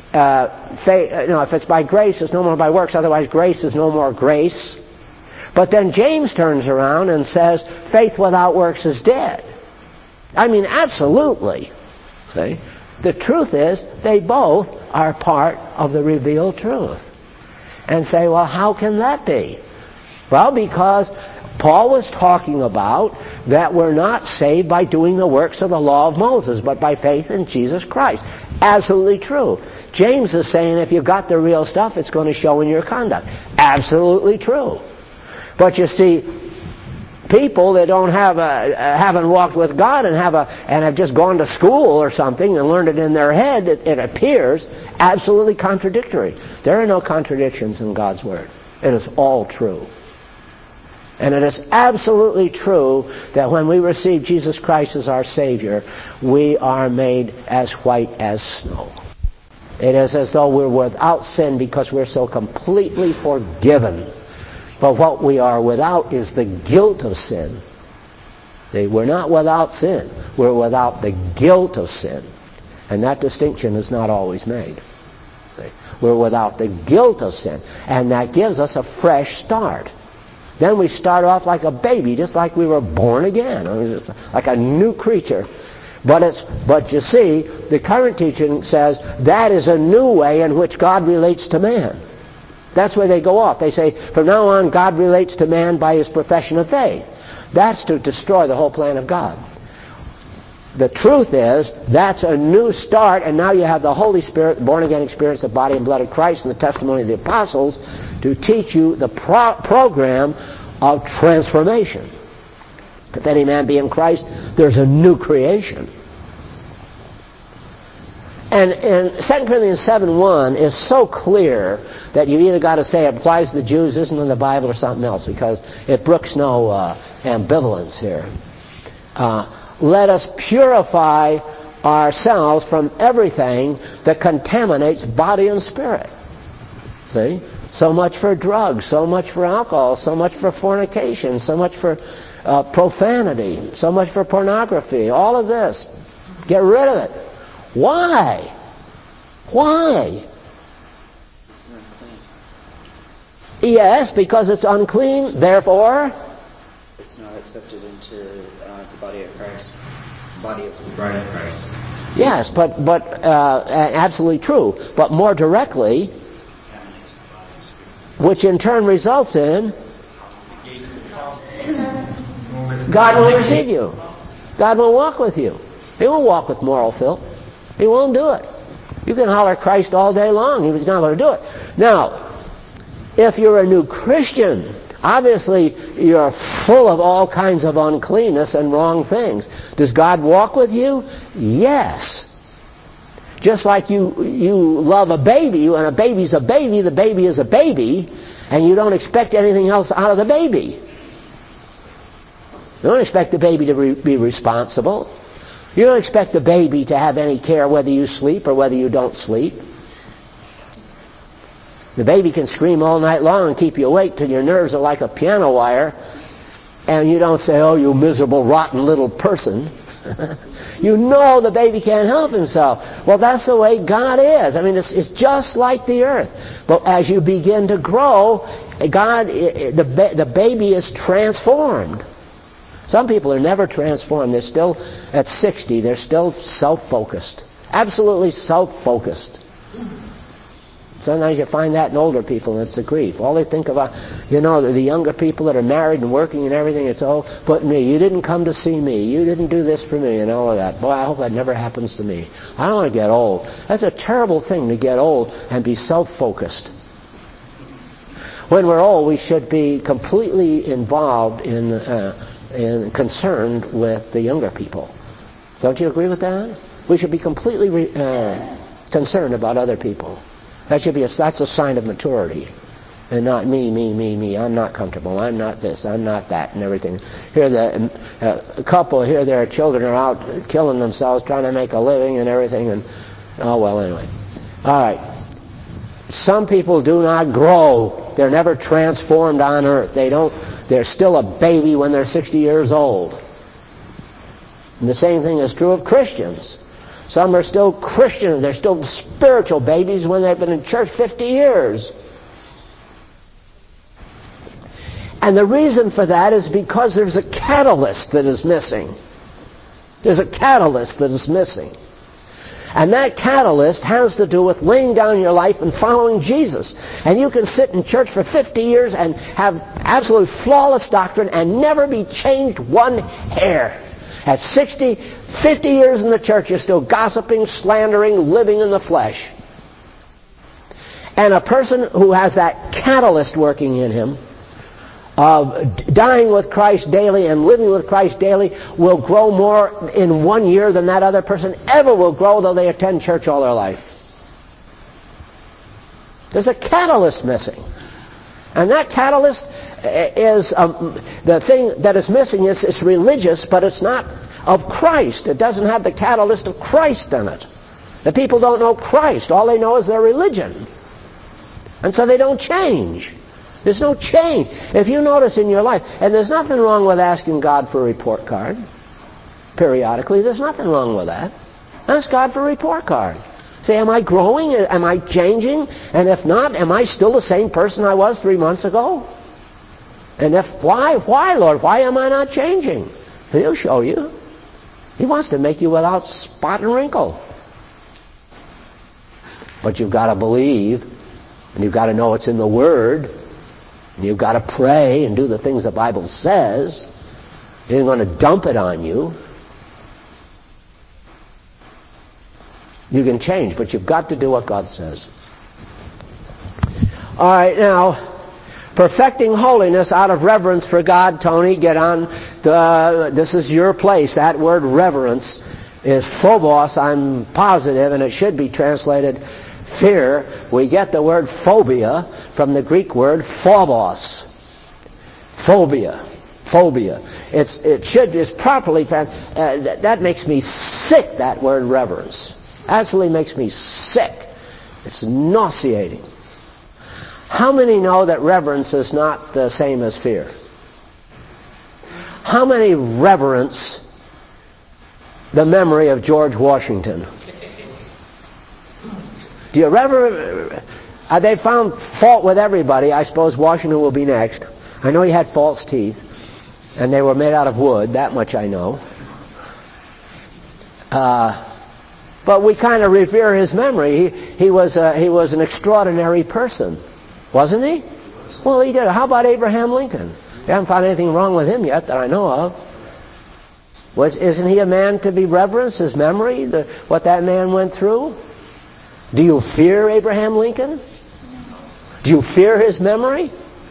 if it's by grace, it's no more by works. Otherwise, grace is no more grace. But then James turns around and says faith without works is dead. I mean, absolutely. See? The truth is they both are part of the revealed truth. And say, well, how can that be? Well, because Paul was talking about that we're not saved by doing the works of the law of Moses, but by faith in Jesus Christ. Absolutely true. James is saying if you've got the real stuff, it's going to show in your conduct. Absolutely true. But you see, people that don't haven't walked with God and have just gone to school or something and learned it in their head, it appears absolutely contradictory. There are no contradictions in God's Word. It is all true. And it is absolutely true that when we receive Jesus Christ as our Savior, we are made as white as snow. It is as though we're without sin because we're so completely forgiven. But what we are without is the guilt of sin. See, we're not without sin. We're without the guilt of sin. And that distinction is not always made. We're without the guilt of sin. And that gives us a fresh start. Then we start off like a baby, just like we were born again. I mean, it's like a new creature. But you see, the current teaching says that is a new way in which God relates to man. That's where they go off. They say, from now on, God relates to man by his profession of faith. That's to destroy the whole plan of God. The truth is, that's a new start, and now you have the Holy Spirit, the born-again experience, the body and blood of Christ, and the testimony of the apostles to teach you the program of transformation. If any man be in Christ, there's a new creation. And 2 Corinthians 7:1 is so clear that you either got to say it applies to the Jews, isn't in the Bible, or something else, because it brooks no ambivalence here. Let us purify ourselves from everything that contaminates body and spirit. See? So much for drugs, so much for alcohol, so much for fornication, so much for profanity, so much for pornography. All of this. Get rid of it. Why? Why? It's unclean. Yes, because it's unclean, therefore It's not accepted into the body of Christ, the body of the bride of Christ. yes, but absolutely true. But more directly, which in turn results in God will receive you. God will walk with you. He won't walk with moral filth. He won't do it. You can holler Christ all day long. He's not going to do it. Now, if you're a new Christian, obviously you're full of all kinds of uncleanness and wrong things. Does God walk with you? Yes. Just like you love a baby, when a baby's a baby, the baby is a baby, and you don't expect anything else out of the baby. You don't expect the baby to be responsible. You don't expect the baby to have any care whether you sleep or whether you don't sleep. The baby can scream all night long and keep you awake till your nerves are like a piano wire, and you don't say, oh, you miserable, rotten little person. You know the baby can't help himself. Well, that's the way God is. I mean, it's just like the earth. But as you begin to grow, the baby is transformed. Some people are never transformed. They're still, at 60, they're still self-focused. Absolutely self-focused. Sometimes you find that in older people, and it's a grief. All they think about, the younger people that are married and working and everything, it's, oh, but me, you didn't come to see me, you didn't do this for me, and all of that. Boy, I hope that never happens to me. I don't want to get old. That's a terrible thing, to get old and be self-focused. When we're old, we should be completely involved and concerned with the younger people. Don't you agree with that? We should be completely concerned about other people. That's a sign of maturity, and not me. I'm not comfortable. I'm not this. I'm not that, and everything. Here, a couple here, their children are out killing themselves, trying to make a living and everything. And anyway. All right. Some people do not grow. They're never transformed on earth. They're still a baby when they're 60 years old. And the same thing is true of Christians. Some are still Christians. They're still spiritual babies when they've been in church 50 years. And the reason for that is because there's a catalyst that is missing. There's a catalyst that is missing. And that catalyst has to do with laying down your life and following Jesus. And you can sit in church for 50 years and have absolute flawless doctrine and never be changed one hair. At 60, 50 years in the church, you're still gossiping, slandering, living in the flesh. And a person who has that catalyst working in him, of dying with Christ daily and living with Christ daily, will grow more in 1 year than that other person ever will grow, though they attend church all their life. There's a catalyst missing. And that catalyst is the thing that is missing is it's religious, but it's not of Christ. It doesn't have the catalyst of Christ in it. The people don't know Christ. All they know is their religion. And so they don't change. There's no change. If you notice in your life, and there's nothing wrong with asking God for a report card periodically. There's nothing wrong with that. Ask God for a report card. Say, am I growing? Am I changing? And if not, am I still the same person I was 3 months ago? And why, Lord? Why am I not changing? He'll show you. He wants to make you without spot and wrinkle. But you've got to believe, and you've got to know it's in the Word, and you've got to pray and do the things the Bible says. He isn't going to dump it on you. You can change, but you've got to do what God says. All right, now, perfecting holiness out of reverence for God. Tony, get on. This is your place. That word reverence is phobos, I'm positive, and it should be translated fear. We get the word phobia from the Greek word phobos. Phobia. It's properly that makes me sick, that word reverence. Absolutely makes me sick. It's nauseating. How many know that reverence is not the same as fear? How many reverence the memory of George Washington? Do you they found fault with everybody. I suppose Washington will be next. I know he had false teeth, and they were made out of wood. That much I know. But we kind of revere his memory. He was an extraordinary person, wasn't he? Well, he did. How about Abraham Lincoln? You haven't found anything wrong with him yet that I know of. Isn't he a man to be reverenced? His memory, what that man went through. Do you fear Abraham Lincoln? Do you fear his memory?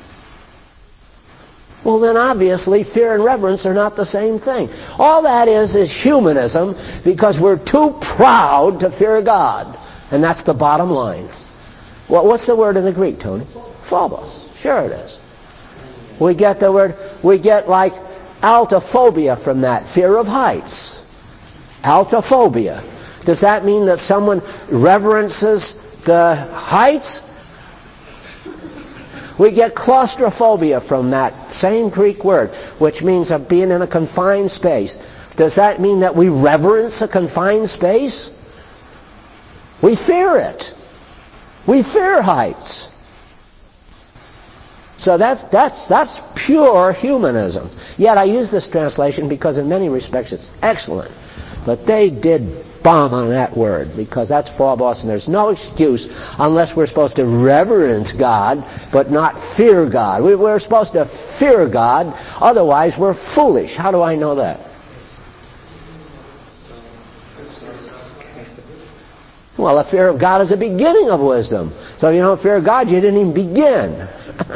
Well, then obviously fear and reverence are not the same thing. All that is humanism, because we're too proud to fear God. And that's the bottom line. Well, what's the word in the Greek, Tony? Phobos. Sure it is. We get like altophobia from that, fear of heights. Altophobia. Does that mean that someone reverences the heights? We get claustrophobia from that same Greek word, which means of being in a confined space. Does that mean that we reverence a confined space? We fear it. We fear heights. So that's pure humanism. Yet I use this translation because in many respects it's excellent. But they did bomb on that word, because that's phobos, and there's no excuse unless we're supposed to reverence God but not fear God. We're supposed to fear God, otherwise we're foolish. How do I know that? Well, the fear of God is the beginning of wisdom. So if you don't fear God, you didn't even begin.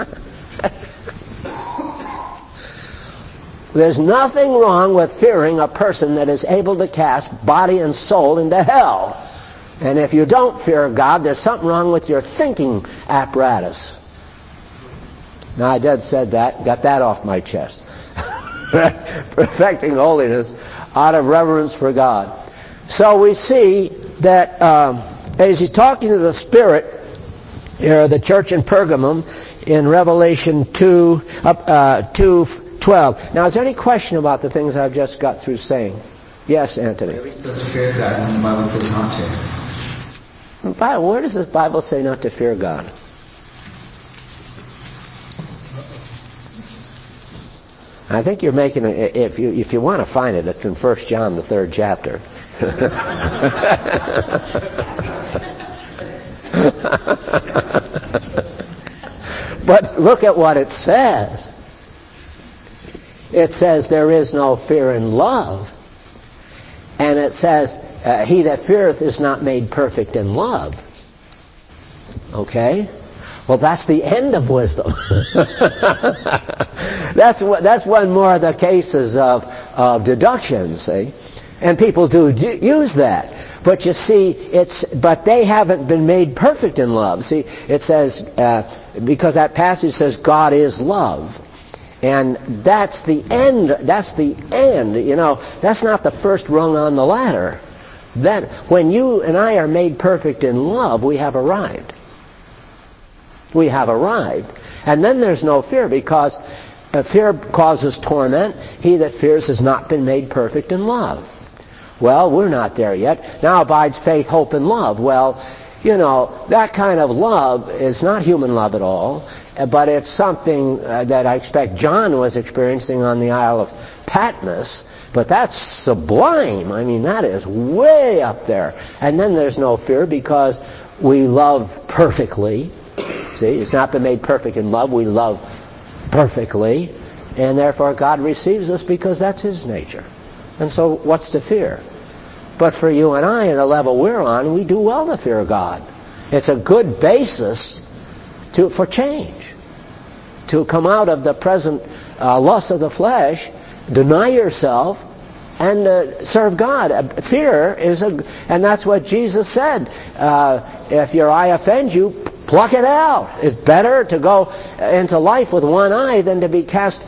There's nothing wrong with fearing a person that is able to cast body and soul into hell. And if you don't fear God, there's something wrong with your thinking apparatus. Now, I did said that, got that off my chest. Perfecting holiness out of reverence for God. So we see that as he's talking to the Spirit, the church in Pergamum, in Revelation 2:12. Now, is there any question about the things I've just got through saying? Yes, Anthony. Where does fear God when the Bible says not to? Where does the Bible say not to fear God? I think you're making if you want to find it, it's in 1 John, the 3rd chapter. But look at what it says. It says there is no fear in love. And it says, he that feareth is not made perfect in love. Okay? Well, that's the end of wisdom. That's one more of the cases of deduction, see? And people do use that. But you see, but they haven't been made perfect in love. See, it says, because that passage says God is love. And that's the end. That's the end. You know, that's not the first rung on the ladder. That when you and I are made perfect in love, we have arrived. We have arrived. And then there's no fear, because fear causes torment. He that fears has not been made perfect in love. Well, we're not there yet. Now abides faith, hope, and love. Well, that kind of love is not human love at all, but it's something that I expect John was experiencing on the Isle of Patmos, but that's sublime. I mean, that is way up there. And then there's no fear because we love perfectly. See, it's not been made perfect in love. We love perfectly, and therefore God receives us because that's His nature. And so what's to fear? But for you and I, at the level we're on, we do well to fear God. It's a good basis for change. To come out of the present lust of the flesh, deny yourself, and serve God. Fear is and that's what Jesus said. If your eye offends you, pluck it out. It's better to go into life with one eye than to be cast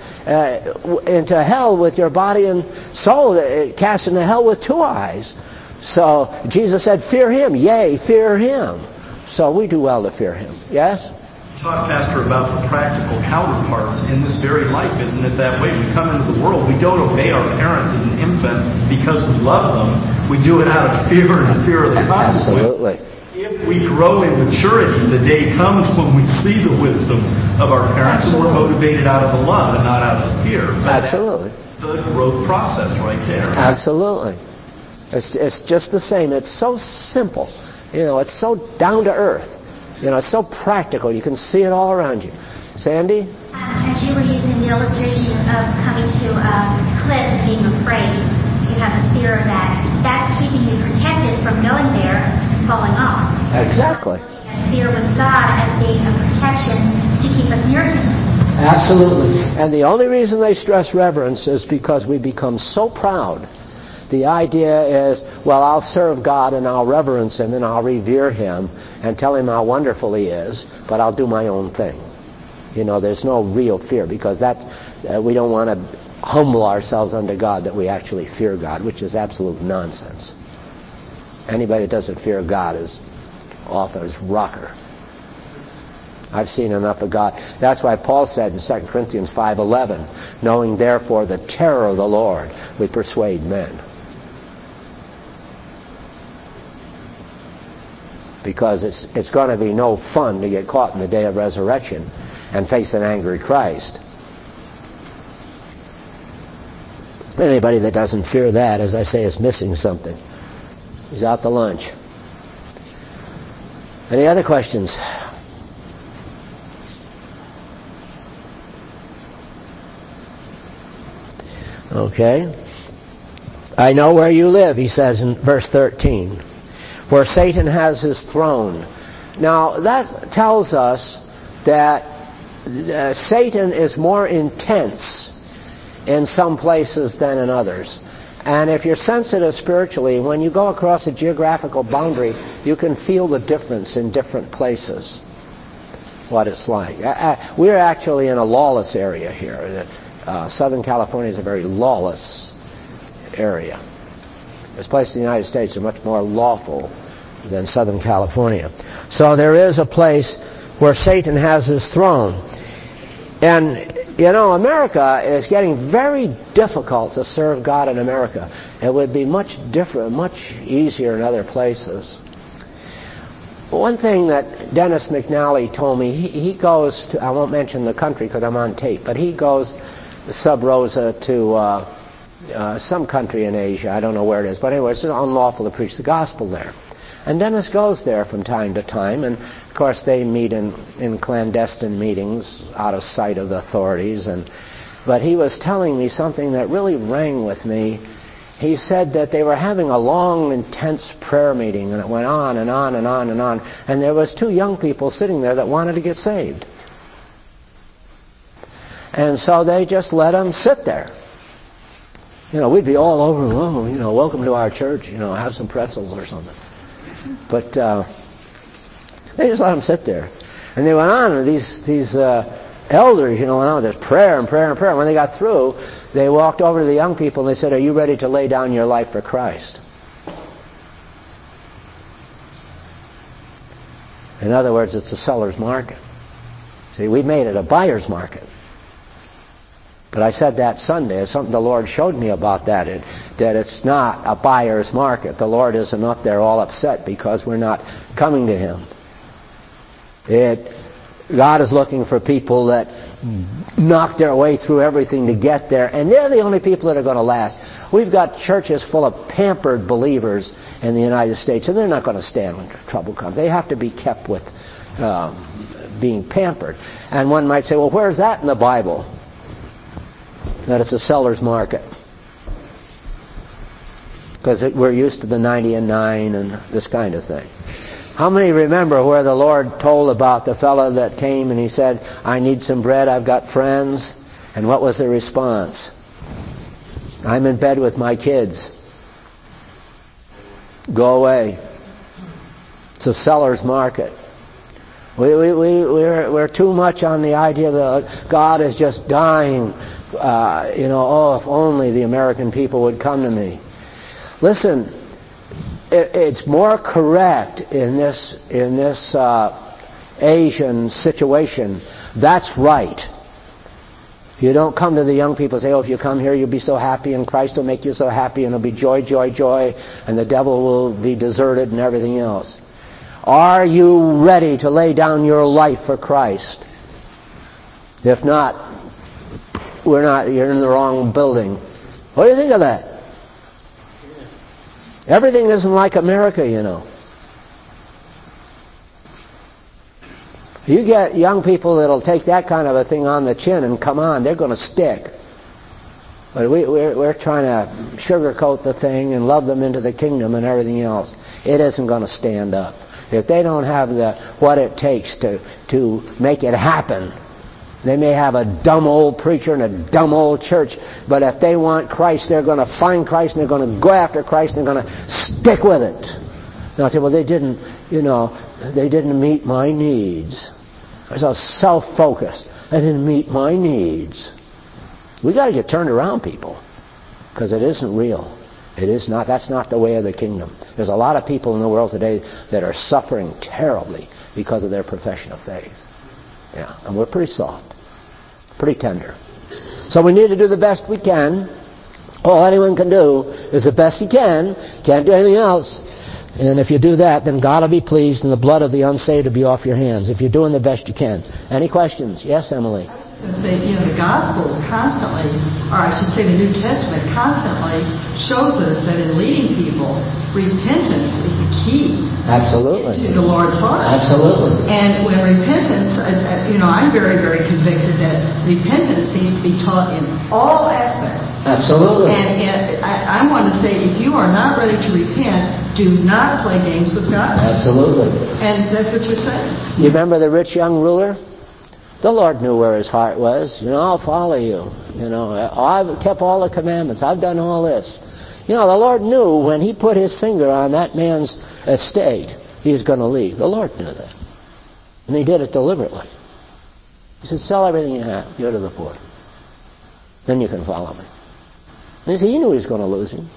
into hell with your body and soul, cast into hell with two eyes. So Jesus said, fear Him. Yea, fear Him. So we do well to fear Him. Yes? Talk, Pastor, about the practical counterparts in this very life. Isn't it that way? We come into the world. We don't obey our parents as an infant because we love them. We do it out of fear and fear of the consequences. Absolutely. If we grow in maturity, the day comes when we see the wisdom of our parents, and we're motivated out of the love and not out of the fear. But absolutely. The growth process right there. Absolutely. It's just the same. It's so simple. It's so down to earth. It's so practical. You can see it all around you. Sandy? As you were using the illustration of coming to a cliff and being afraid, you have a fear of that. That's keeping you protected from going there and falling off. Exactly. Fear with God as being a protection to keep us near to Him. Absolutely. And the only reason they stress reverence is because we become so proud. The idea is, well, I'll serve God and I'll reverence Him and I'll revere Him and tell Him how wonderful He is, but I'll do my own thing. There's no real fear because we don't want to humble ourselves unto God that we actually fear God, which is absolute nonsense. Anybody that doesn't fear God is author's rocker. I've seen enough of God. That's why Paul said in 2 Corinthians 5:11, knowing therefore the terror of the Lord, we persuade men. Because it's going to be no fun to get caught in the day of resurrection and face an angry Christ. Anybody that doesn't fear that, as I say, is missing something. He's out to lunch. Any other questions? Okay. I know where you live, he says in verse 13, where Satan has his throne. Now, that tells us that Satan is more intense in some places than in others. And if you're sensitive spiritually, when you go across a geographical boundary, you can feel the difference in different places, what it's like. We're actually in a lawless area here. Southern California is a very lawless area. There's places in the United States that are much more lawful than Southern California. So there is a place where Satan has his throne. And America is getting very difficult to serve God in America. It would be much different, much easier in other places. One thing that Dennis McNally told me, he goes to, I won't mention the country because I'm on tape, but he goes sub rosa to some country in Asia. I don't know where it is, but anyway, it's unlawful to preach the gospel there. And Dennis goes there from time to time, and of course they meet in clandestine meetings out of sight of the authorities. But he was telling me something that really rang with me. He said that they were having a long, intense prayer meeting, and it went on and on and on and on. And there was 2 young people sitting there that wanted to get saved. And so they just let them sit there. We'd be all over, welcome to our church, have some pretzels or something. But they just let them sit there. And they went on, and these elders, went on with this prayer and prayer and prayer. And when they got through, they walked over to the young people and they said, are you ready to lay down your life for Christ? In other words, it's a seller's market. See, we made it a buyer's market. But I said that Sunday, it's something the Lord showed me about that. that it's not a buyer's market. The Lord isn't up there all upset because we're not coming to Him. God is looking for people that knock their way through everything to get there, and they're the only people that are going to last. We've got churches full of pampered believers in the United States, and they're not going to stand when trouble comes. They have to be kept with being pampered. And one might say, well, where's that in the Bible? That it's a seller's market. Because we're used to the 90 and 9 and this kind of thing. How many remember where the Lord told about the fellow that came and he said, I need some bread, I've got friends? And what was the response? I'm in bed with my kids. Go away. It's a seller's market. We're too much on the idea that God is just dying. Oh, if only the American people would come to me. Listen, it's more correct in this Asian situation. That's right. You don't come to the young people and say, oh, if you come here, you'll be so happy, and Christ will make you so happy, and it'll be joy, joy, joy, and the devil will be deserted and everything else. Are you ready to lay down your life for Christ? If not, you're in the wrong building. What do you think of that? Everything isn't like America, you know. You get young people that'll take that kind of a thing on the chin and come on, they're going to stick. But we're trying to sugarcoat the thing and love them into the kingdom and everything else. It isn't going to stand up. If they don't have what it takes to make it happen, they may have a dumb old preacher and a dumb old church, but if they want Christ, they're going to find Christ and they're going to go after Christ and they're going to stick with it. And I'll say, well, they didn't meet my needs. They're so self-focused. They didn't meet my needs. We got to get turned around, people, because it isn't real. It is not. That's not the way of the kingdom. There's a lot of people in the world today that are suffering terribly because of their profession of faith. Yeah, and we're pretty soft, pretty tender. So we need to do the best we can. All anyone can do is the best he can. Can't do anything else. And if you do that, then God will be pleased and the blood of the unsaved will be off your hands if you're doing the best you can. Any questions? Yes, Emily? I was just going to say, the Gospels constantly, or I should say the New Testament constantly shows us that in leading people, repentance is the key. Absolutely. To the Lord's heart. Absolutely. And when repentance, I'm very, very convicted that repentance needs to be taught in all aspects. Absolutely. And I want to say, if you are not ready to repent, do not play games with God. Absolutely. And that's what you're saying. You remember the rich young ruler? The Lord knew where his heart was. I'll follow you. I've kept all the commandments. I've done all this. The Lord knew when he put his finger on that man's estate, he was going to leave. The Lord knew that. And he did it deliberately. He said, sell everything you have, give it to the poor. Then you can follow me. And he knew he was going to lose him.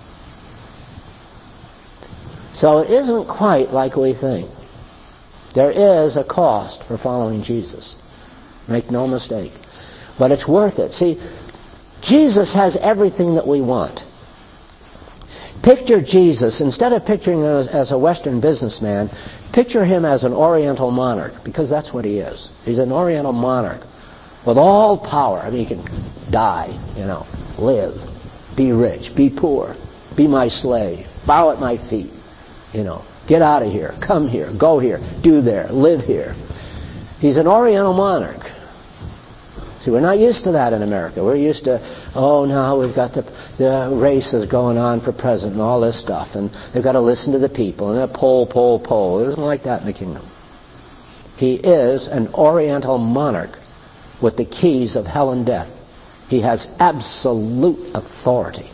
So it isn't quite like we think. There is a cost for following Jesus. Make no mistake. But it's worth it. See, Jesus has everything that we want. Picture Jesus, instead of picturing him as a Western businessman, picture him as an Oriental monarch, because that's what he is. He's an Oriental monarch with all power. He can die, live, be rich, be poor, be my slave, bow at my feet, get out of here, come here, go here, do there, live here. He's an Oriental monarch. See, we're not used to that in America. We're used to, now we've got the races going on for president and all this stuff, and they've got to listen to the people, and poll. It isn't like that in the kingdom. He is an Oriental monarch with the keys of hell and death. He has absolute authority.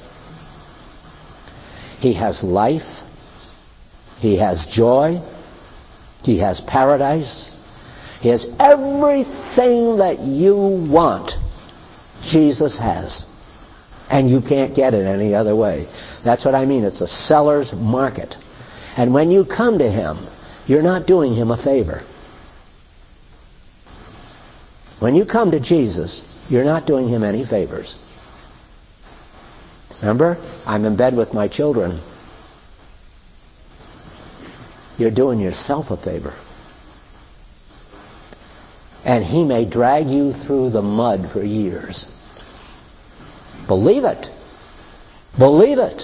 He has life. He has joy. He has paradise. He has everything that you want. Jesus has. And you can't get it any other way. That's what I mean. It's a seller's market. And when you come to him, you're not doing him a favor. When you come to Jesus, you're not doing him any favors. Remember? I'm in bed with my children. You're doing yourself a favor. And he may drag you through the mud for years. Believe it. Believe it.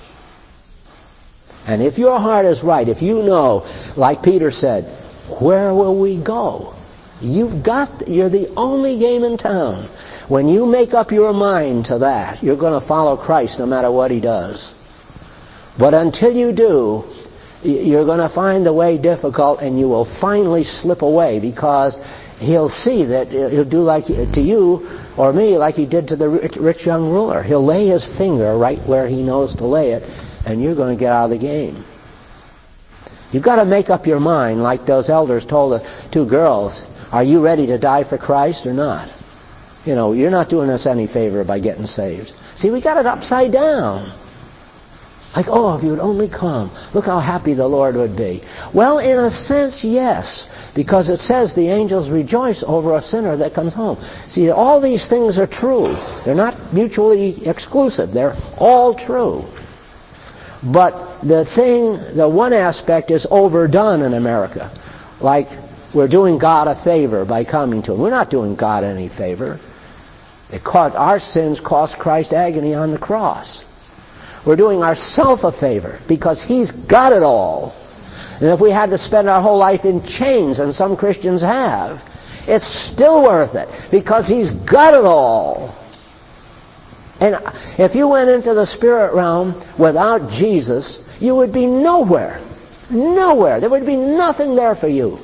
And if your heart is right, if you know, like Peter said, where will we go? You're the only game in town. When you make up your mind to that, you're going to follow Christ no matter what he does. But until you do, you're going to find the way difficult, and you will finally slip away, because he'll see that he'll do like to you or me like he did to the rich young ruler. He'll lay his finger right where he knows to lay it, and you're going to get out of the game. You've got to make up your mind, like those elders told the two girls, are you ready to die for Christ or not? You know, you're not doing us any favor by getting saved. See, we got it upside down. Like, oh, if you would only come, look how happy the Lord would be. Well, in a sense, yes, because it says the angels rejoice over a sinner that comes home. See, all these things are true. They're not mutually exclusive. They're all true. But the one aspect is overdone in America. Like, we're doing God a favor by coming to him. We're not doing God any favor. Our sins cost Christ agony on the cross. We're doing ourselves a favor because he's got it all. And if we had to spend our whole life in chains, and some Christians have, it's still worth it because he's got it all. And if you went into the spirit realm without Jesus, you would be nowhere. Nowhere. There would be nothing there for you.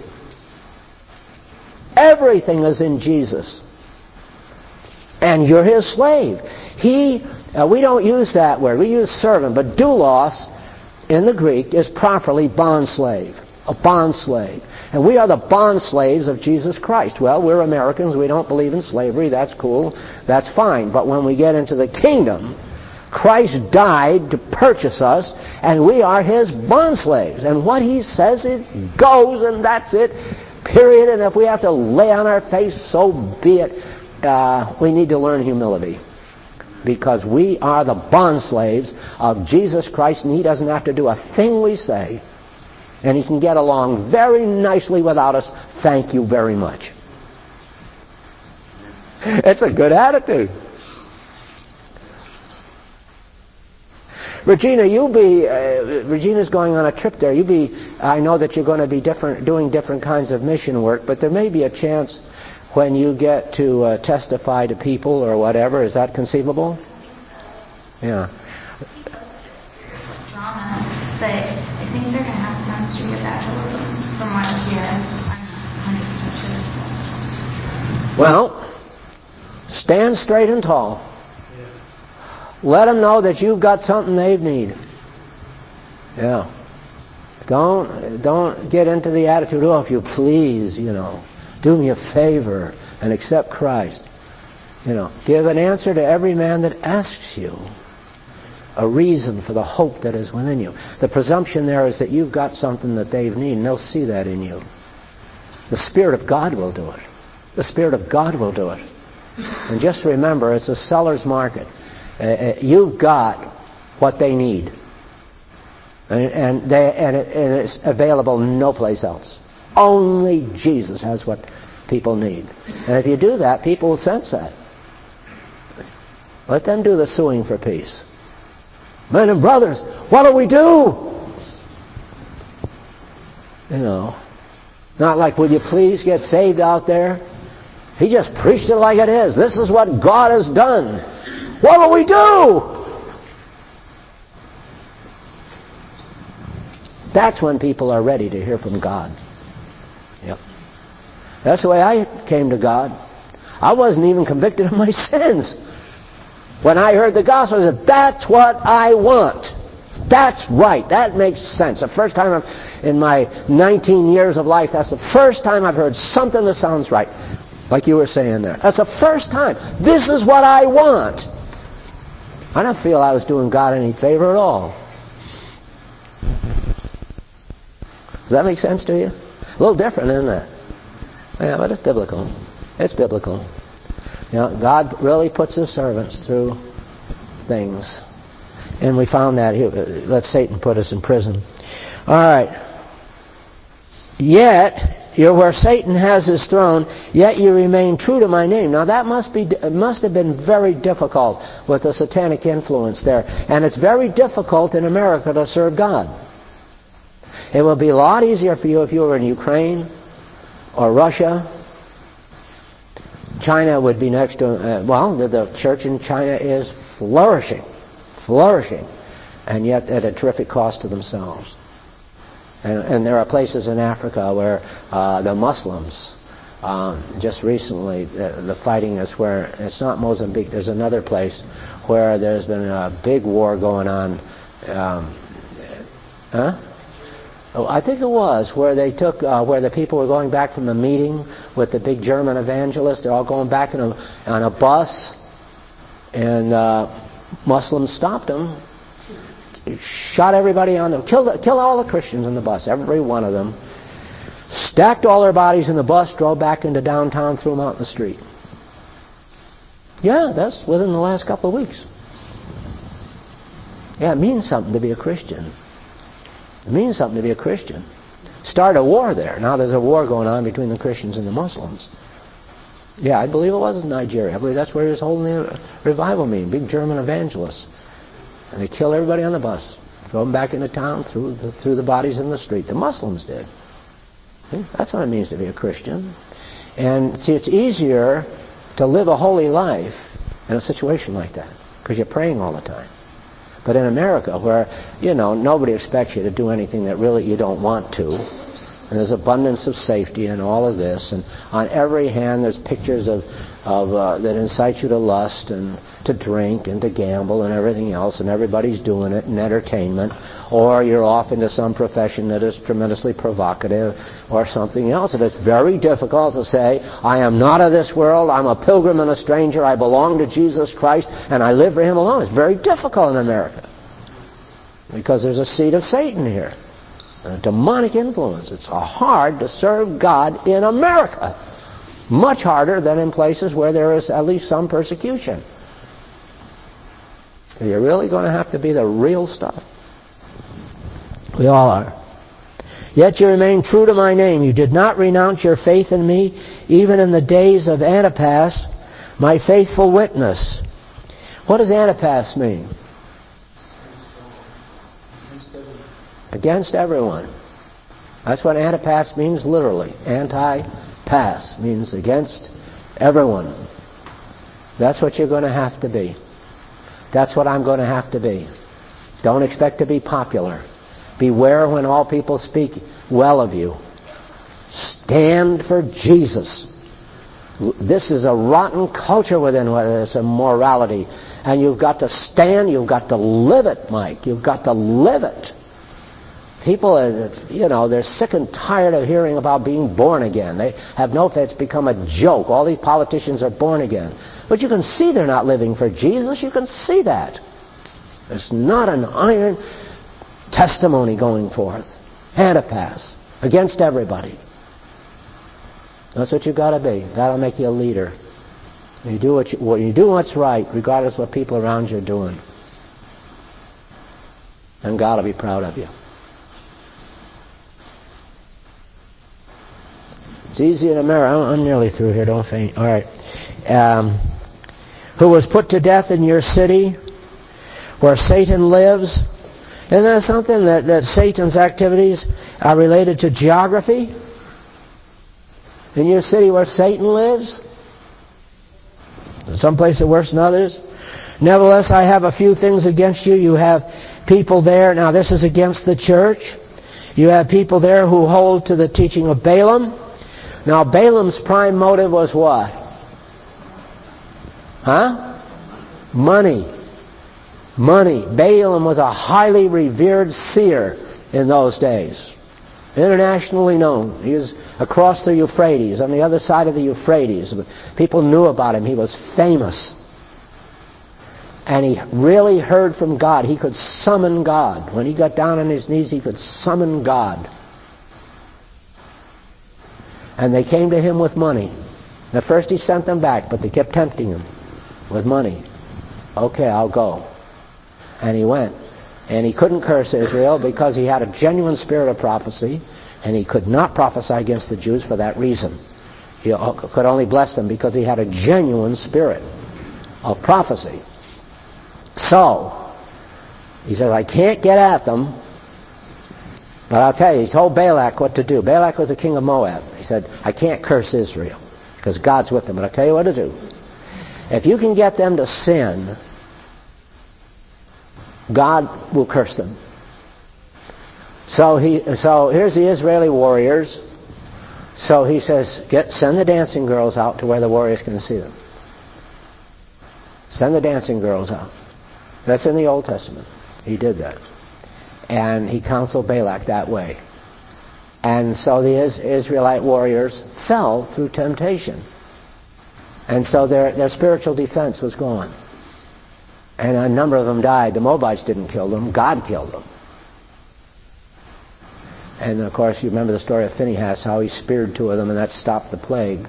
Everything is in Jesus. And you're his slave. We don't use that word. We use servant. But doulos in the Greek is properly bond slave. A bond slave. And we are the bond slaves of Jesus Christ. Well, we're Americans. We don't believe in slavery. That's cool. That's fine. But when we get into the kingdom, Christ died to purchase us, and we are his bond slaves. And what he says, it goes, and that's it. Period. And if we have to lay on our face, so be it. We need to learn humility. Because we are the bond slaves of Jesus Christ, and he doesn't have to do a thing we say. And he can get along very nicely without us. Thank you very much. It's a good attitude. Regina, Regina's going on a trip there. I know that you're going to be doing different kinds of mission work, but there may be a chance when you get to testify to people or whatever. Is that conceivable? Yeah. Drama, but I think they're going to have some street evangelism from what I hear. I'm 100% sure. Well, stand straight and tall. Let them know that you've got something they need. Yeah. Don't get into the attitude, oh, if you please, do me a favor and accept Christ. Give an answer to every man that asks you. A reason for the hope that is within you. The presumption there is that you've got something that they need, and they'll see that in you. The Spirit of God will do it. The Spirit of God will do it. And just remember, it's a seller's market. You've got what they need. And it's available no place else. Only Jesus has what people need. And if you do that, people will sense that. Let them do the suing for peace. Men and brothers, what do we do? Not like, will you please get saved out there? He just preached it like it is. This is what God has done. What do we do? That's when people are ready to hear from God. Yep. That's the way I came to God. I wasn't even convicted of my sins. When I heard the gospel, I said, that's what I want. That's right. That makes sense. The first time in my 19 years of life, that's the first time I've heard something that sounds right. Like you were saying there. That's the first time. This is what I want. I don't feel I was doing God any favor at all. Does that make sense to you? A little different, isn't it? Yeah, but it's biblical. It's biblical. God really puts his servants through things. And we found that. Let Satan put us in prison. All right. Yet, you're where Satan has his throne, yet you remain true to my name. Now that must have been very difficult with the satanic influence there. And it's very difficult in America to serve God. It would be a lot easier for you if you were in Ukraine or Russia. China would be next to, the church in China is flourishing, and yet at a terrific cost to themselves. And there are places in Africa where the Muslims, just recently, the fighting is where, it's not Mozambique, there's another place where there's been a big war going on. I think it was where they took, where the people were going back from a meeting with the big German evangelist. They're all going back on a bus, and Muslims stopped them. Shot everybody on them, killed all the Christians in the bus, every one of them, stacked all their bodies in the bus, drove back into downtown, threw them out in the street. Yeah, that's within the last couple of weeks. Yeah, it means something to be a Christian. It means something to be a Christian. Start a war there. Now there's a war going on between the Christians and the Muslims. Yeah, I believe it was in Nigeria. I believe that's where he was holding the revival meeting, big German evangelists. And they killed everybody on the bus, drove them back into town, threw the bodies in the street. The Muslims did. See? That's what it means to be a Christian. And see, it's easier to live a holy life in a situation like that, because you're praying all the time. But in America, where, nobody expects you to do anything that really you don't want to, and there's abundance of safety and all of this, and on every hand there's pictures of that incite you to lust and to drink and to gamble and everything else, and everybody's doing it in entertainment, or you're off into some profession that is tremendously provocative or something else, and it's very difficult to say, I am not of this world, I'm a pilgrim and a stranger, I belong to Jesus Christ, and I live for Him alone. It's very difficult in America because there's a seed of Satan here, a demonic influence. It's hard to serve God in America. Much harder than in places where there is at least some persecution. You're really going to have to be the real stuff. We all are. Yet you remain true to my name. You did not renounce your faith in me, even in the days of Antipas, my faithful witness. What does Antipas mean? Against everyone. That's what Antipas means literally. Anti-pass means against everyone. That's what you're going to have to be. That's what I'm going to have to be. Don't expect to be popular. Beware when all people speak well of you. Stand for Jesus. This is a rotten culture within this immorality. And you've got to stand, you've got to live it, Mike. You've got to live it. People, they're sick and tired of hearing about being born again. They have no faith. It's become a joke. All these politicians are born again. But you can see they're not living for Jesus. You can see that. There's not an iron testimony going forth. Antipas. Against everybody. That's what you've got to be. That'll make you a leader. You do what's right, regardless of what people around you are doing. And God will be proud of you. It's easy in America. I'm nearly through here. Don't faint. All right. Who was put to death in your city, where Satan lives. Isn't that something that Satan's activities are related to geography? In your city where Satan lives? Some places worse than others. Nevertheless, I have a few things against you. You have people there. Now, this is against the church. You have people there who hold to the teaching of Balaam. Now, Balaam's prime motive was what? Money. Balaam was a highly revered seer in those days. Internationally known. He was across the Euphrates, on the other side of the Euphrates. People knew about him. He was famous. And he really heard from God. He could summon God. When he got down on his knees, he could summon God. And they came to him with money. At first he sent them back, but they kept tempting him with money. Okay, I'll go. And he went. And he couldn't curse Israel because he had a genuine spirit of prophecy, and he could not prophesy against the Jews for that reason. He could only bless them because he had a genuine spirit of prophecy. So, he said, I can't get at them, but I'll tell you, he told Balak what to do. Balak was the king of Moab. He said, I can't curse Israel because God's with them, but I'll tell you what to do. If you can get them to sin, God will curse them. So here's the Israeli warriors. So he says, send the dancing girls out to where the warriors can see them. Send the dancing girls out. That's in the Old Testament. He did that. And he counseled Balak that way. And so the Israelite warriors fell through temptation. And so their spiritual defense was gone. And a number of them died. The Moabites didn't kill them. God killed them. And of course, you remember the story of Phinehas, how he speared two of them, and that stopped the plague.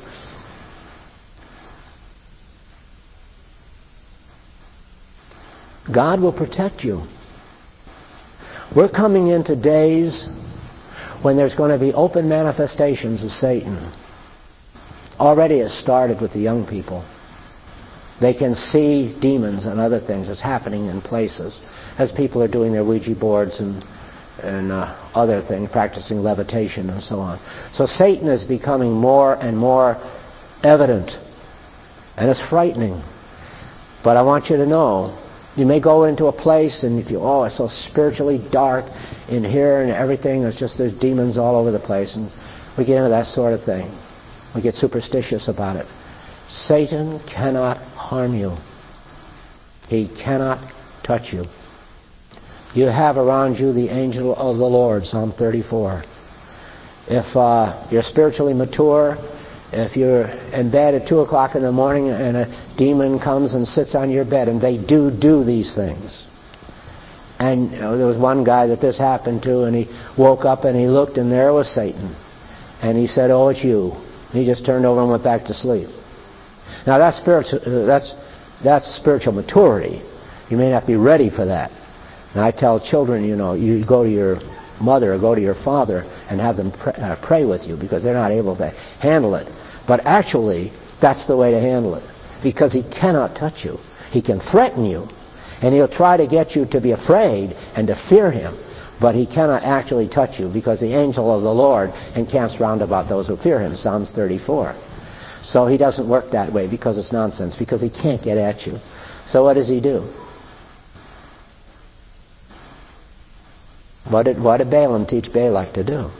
God will protect you. We're coming into days when there's going to be open manifestations of Satan. Already it started with the young people. They can see demons and other things that's happening in places as people are doing their Ouija boards and other things, practicing levitation and so on. So Satan is becoming more and more evident, and it's frightening. But I want you to know, you may go into a place and if you, it's so spiritually dark in here and everything, there's demons all over the place, and we get into that sort of thing. We get superstitious about it. Satan cannot harm you. He cannot touch you. You have around you the angel of the Lord, Psalm 34. If you're spiritually mature, if you're in bed at 2 o'clock in the morning and a demon comes and sits on your bed, and they do these things. And there was one guy that this happened to, and he woke up and he looked, and there was Satan. And he said, "Oh, it's you." And he just turned over and went back to sleep. Now that's spiritual maturity. You may not be ready for that. And I tell children, you go to your mother or go to your father and have them pray with you, because they're not able to handle it. But actually, that's the way to handle it, because he cannot touch you. He can threaten you, and he'll try to get you to be afraid and to fear him, but he cannot actually touch you, because the angel of the Lord encamps round about those who fear him, Psalms 34. So he doesn't work that way, because it's nonsense, because he can't get at you. So what does he do? What did Balaam teach Balak to do?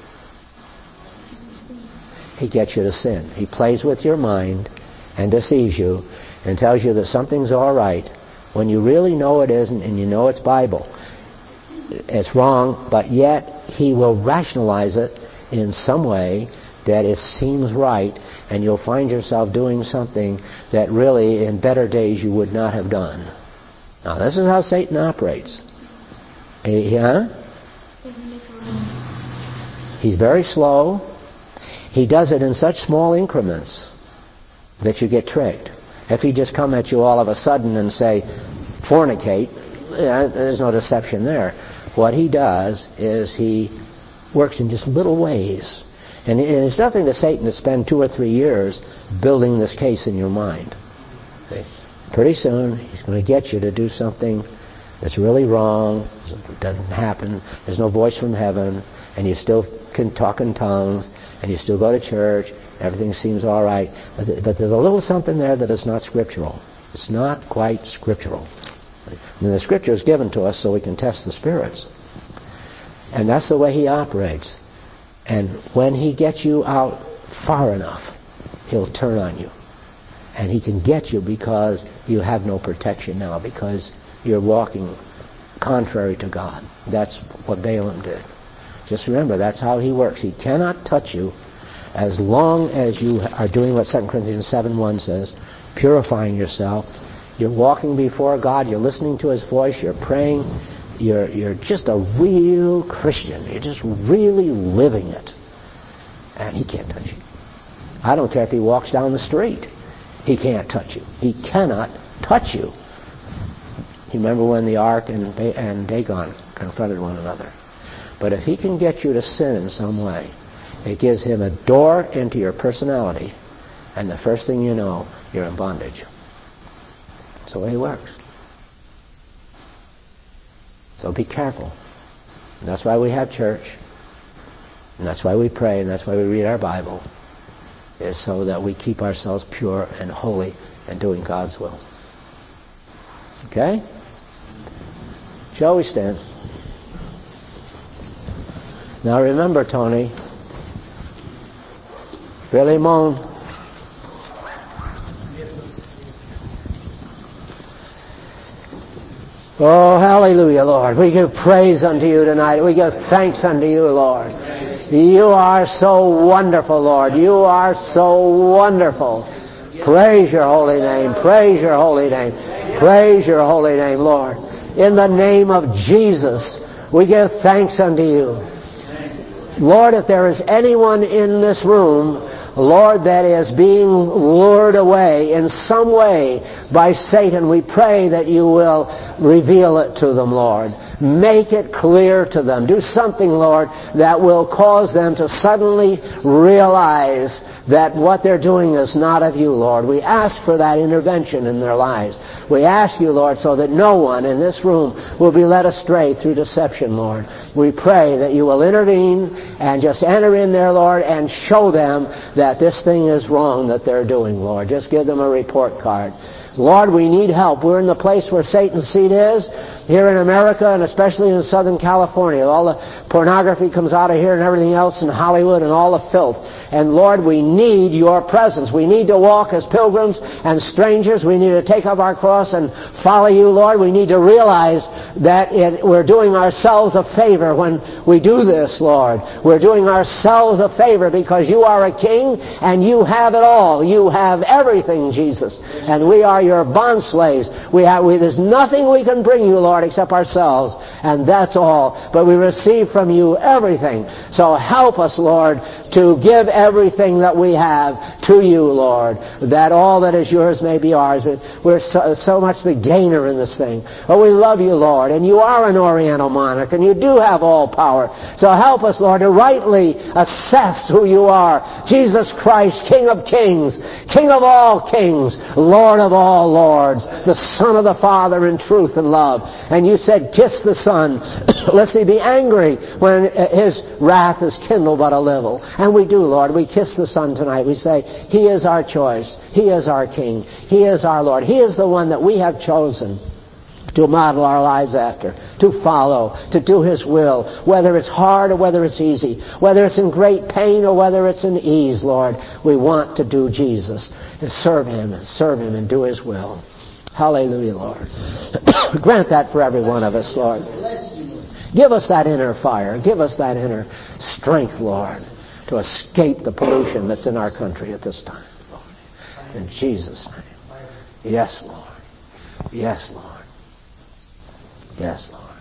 He gets you to sin. He plays with your mind and deceives you and tells you that something's all right when you really know it isn't, and you know it's Bible. It's wrong, but yet he will rationalize it in some way that it seems right, and you'll find yourself doing something that really in better days you would not have done. Now this is how Satan operates. He's very slow. He does it in such small increments that you get tricked. If he just come at you all of a sudden and say, fornicate, there's no deception there. What he does is he works in just little ways. And it's nothing to Satan to spend 2 or 3 years building this case in your mind. See? Pretty soon, he's going to get you to do something that's really wrong. It doesn't happen. There's no voice from heaven. And you still can talk in tongues. And you still go to church. Everything seems all right. But there's a little something there that is not scriptural. It's not quite scriptural. And the scripture is given to us so we can test the spirits. And that's the way he operates. And when he gets you out far enough, he'll turn on you. And he can get you because you have no protection now, because you're walking contrary to God. That's what Balaam did. Just remember, that's how he works. He cannot touch you as long as you are doing what 2 Corinthians 7:1 says, purifying yourself. You're walking before God. You're listening to his voice. You're praying. You're just a real Christian. You're just really living it. And he can't touch you. I don't care if he walks down the street. He can't touch you. He cannot touch you. You remember when the ark and Dagon confronted one another. But if he can get you to sin in some way, it gives him a door into your personality, and the first thing you know, you're in bondage. That's the way he works. So be careful. And that's why we have church, and that's why we pray, and that's why we read our Bible, is so that we keep ourselves pure and holy and doing God's will. Okay? Shall we stand? Now remember, Tony, Philemon, oh, hallelujah, Lord. We give praise unto you tonight. We give thanks unto you, Lord. You are so wonderful, Lord. You are so wonderful. Praise your holy name. Praise your holy name. Praise your holy name, Lord. In the name of Jesus, we give thanks unto you. Lord, if there is anyone in this room, Lord, that is being lured away in some way by Satan, we pray that you will reveal it to them, Lord. Make it clear to them. Do something, Lord, that will cause them to suddenly realize that what they're doing is not of you, Lord. We ask for that intervention in their lives. We ask you, Lord, so that no one in this room will be led astray through deception, Lord. We pray that you will intervene and just enter in there, Lord, and show them that this thing is wrong that they're doing, Lord. Just give them a report card. Lord, we need help. We're in the place where Satan's seat is, here in America, and especially in Southern California. All the pornography comes out of here and everything else in Hollywood and all the filth. And Lord, we need your presence. We need to walk as pilgrims and strangers. We need to take up our cross and follow you, Lord. We need to realize that we're doing ourselves a favor when we do this, Lord. We're doing ourselves a favor because you are a king and you have it all. You have everything, Jesus. And we are your bond slaves. There's nothing we can bring you, Lord, except ourselves. And that's all. But we receive from you everything. So help us, Lord, to give everything that we have to you, Lord, that all that is yours may be ours. We're so much the gainer in this thing. But we love you, Lord, and you are an Oriental monarch, and you do have all power. So help us, Lord, to rightly assess who you are. Jesus Christ, King of kings, King of all kings, Lord of all lords, the Son of the Father in truth and love. And you said, kiss the Son, lest he be angry when his wrath is kindled but a little. And we do, Lord. We kiss the Son tonight. We say, he is our choice. He is our King. He is our Lord. He is the one that we have chosen to model our lives after, to follow, to do his will, whether it's hard or whether it's easy, whether it's in great pain or whether it's in ease, Lord. We want to do Jesus and serve him and do his will. Hallelujah, Lord. Grant that for every one of us, Lord. Give us that inner fire. Give us that inner strength, Lord, to escape the pollution that's in our country at this time, Lord. In Jesus' name. Yes, Lord. Yes, Lord. Yes, Lord.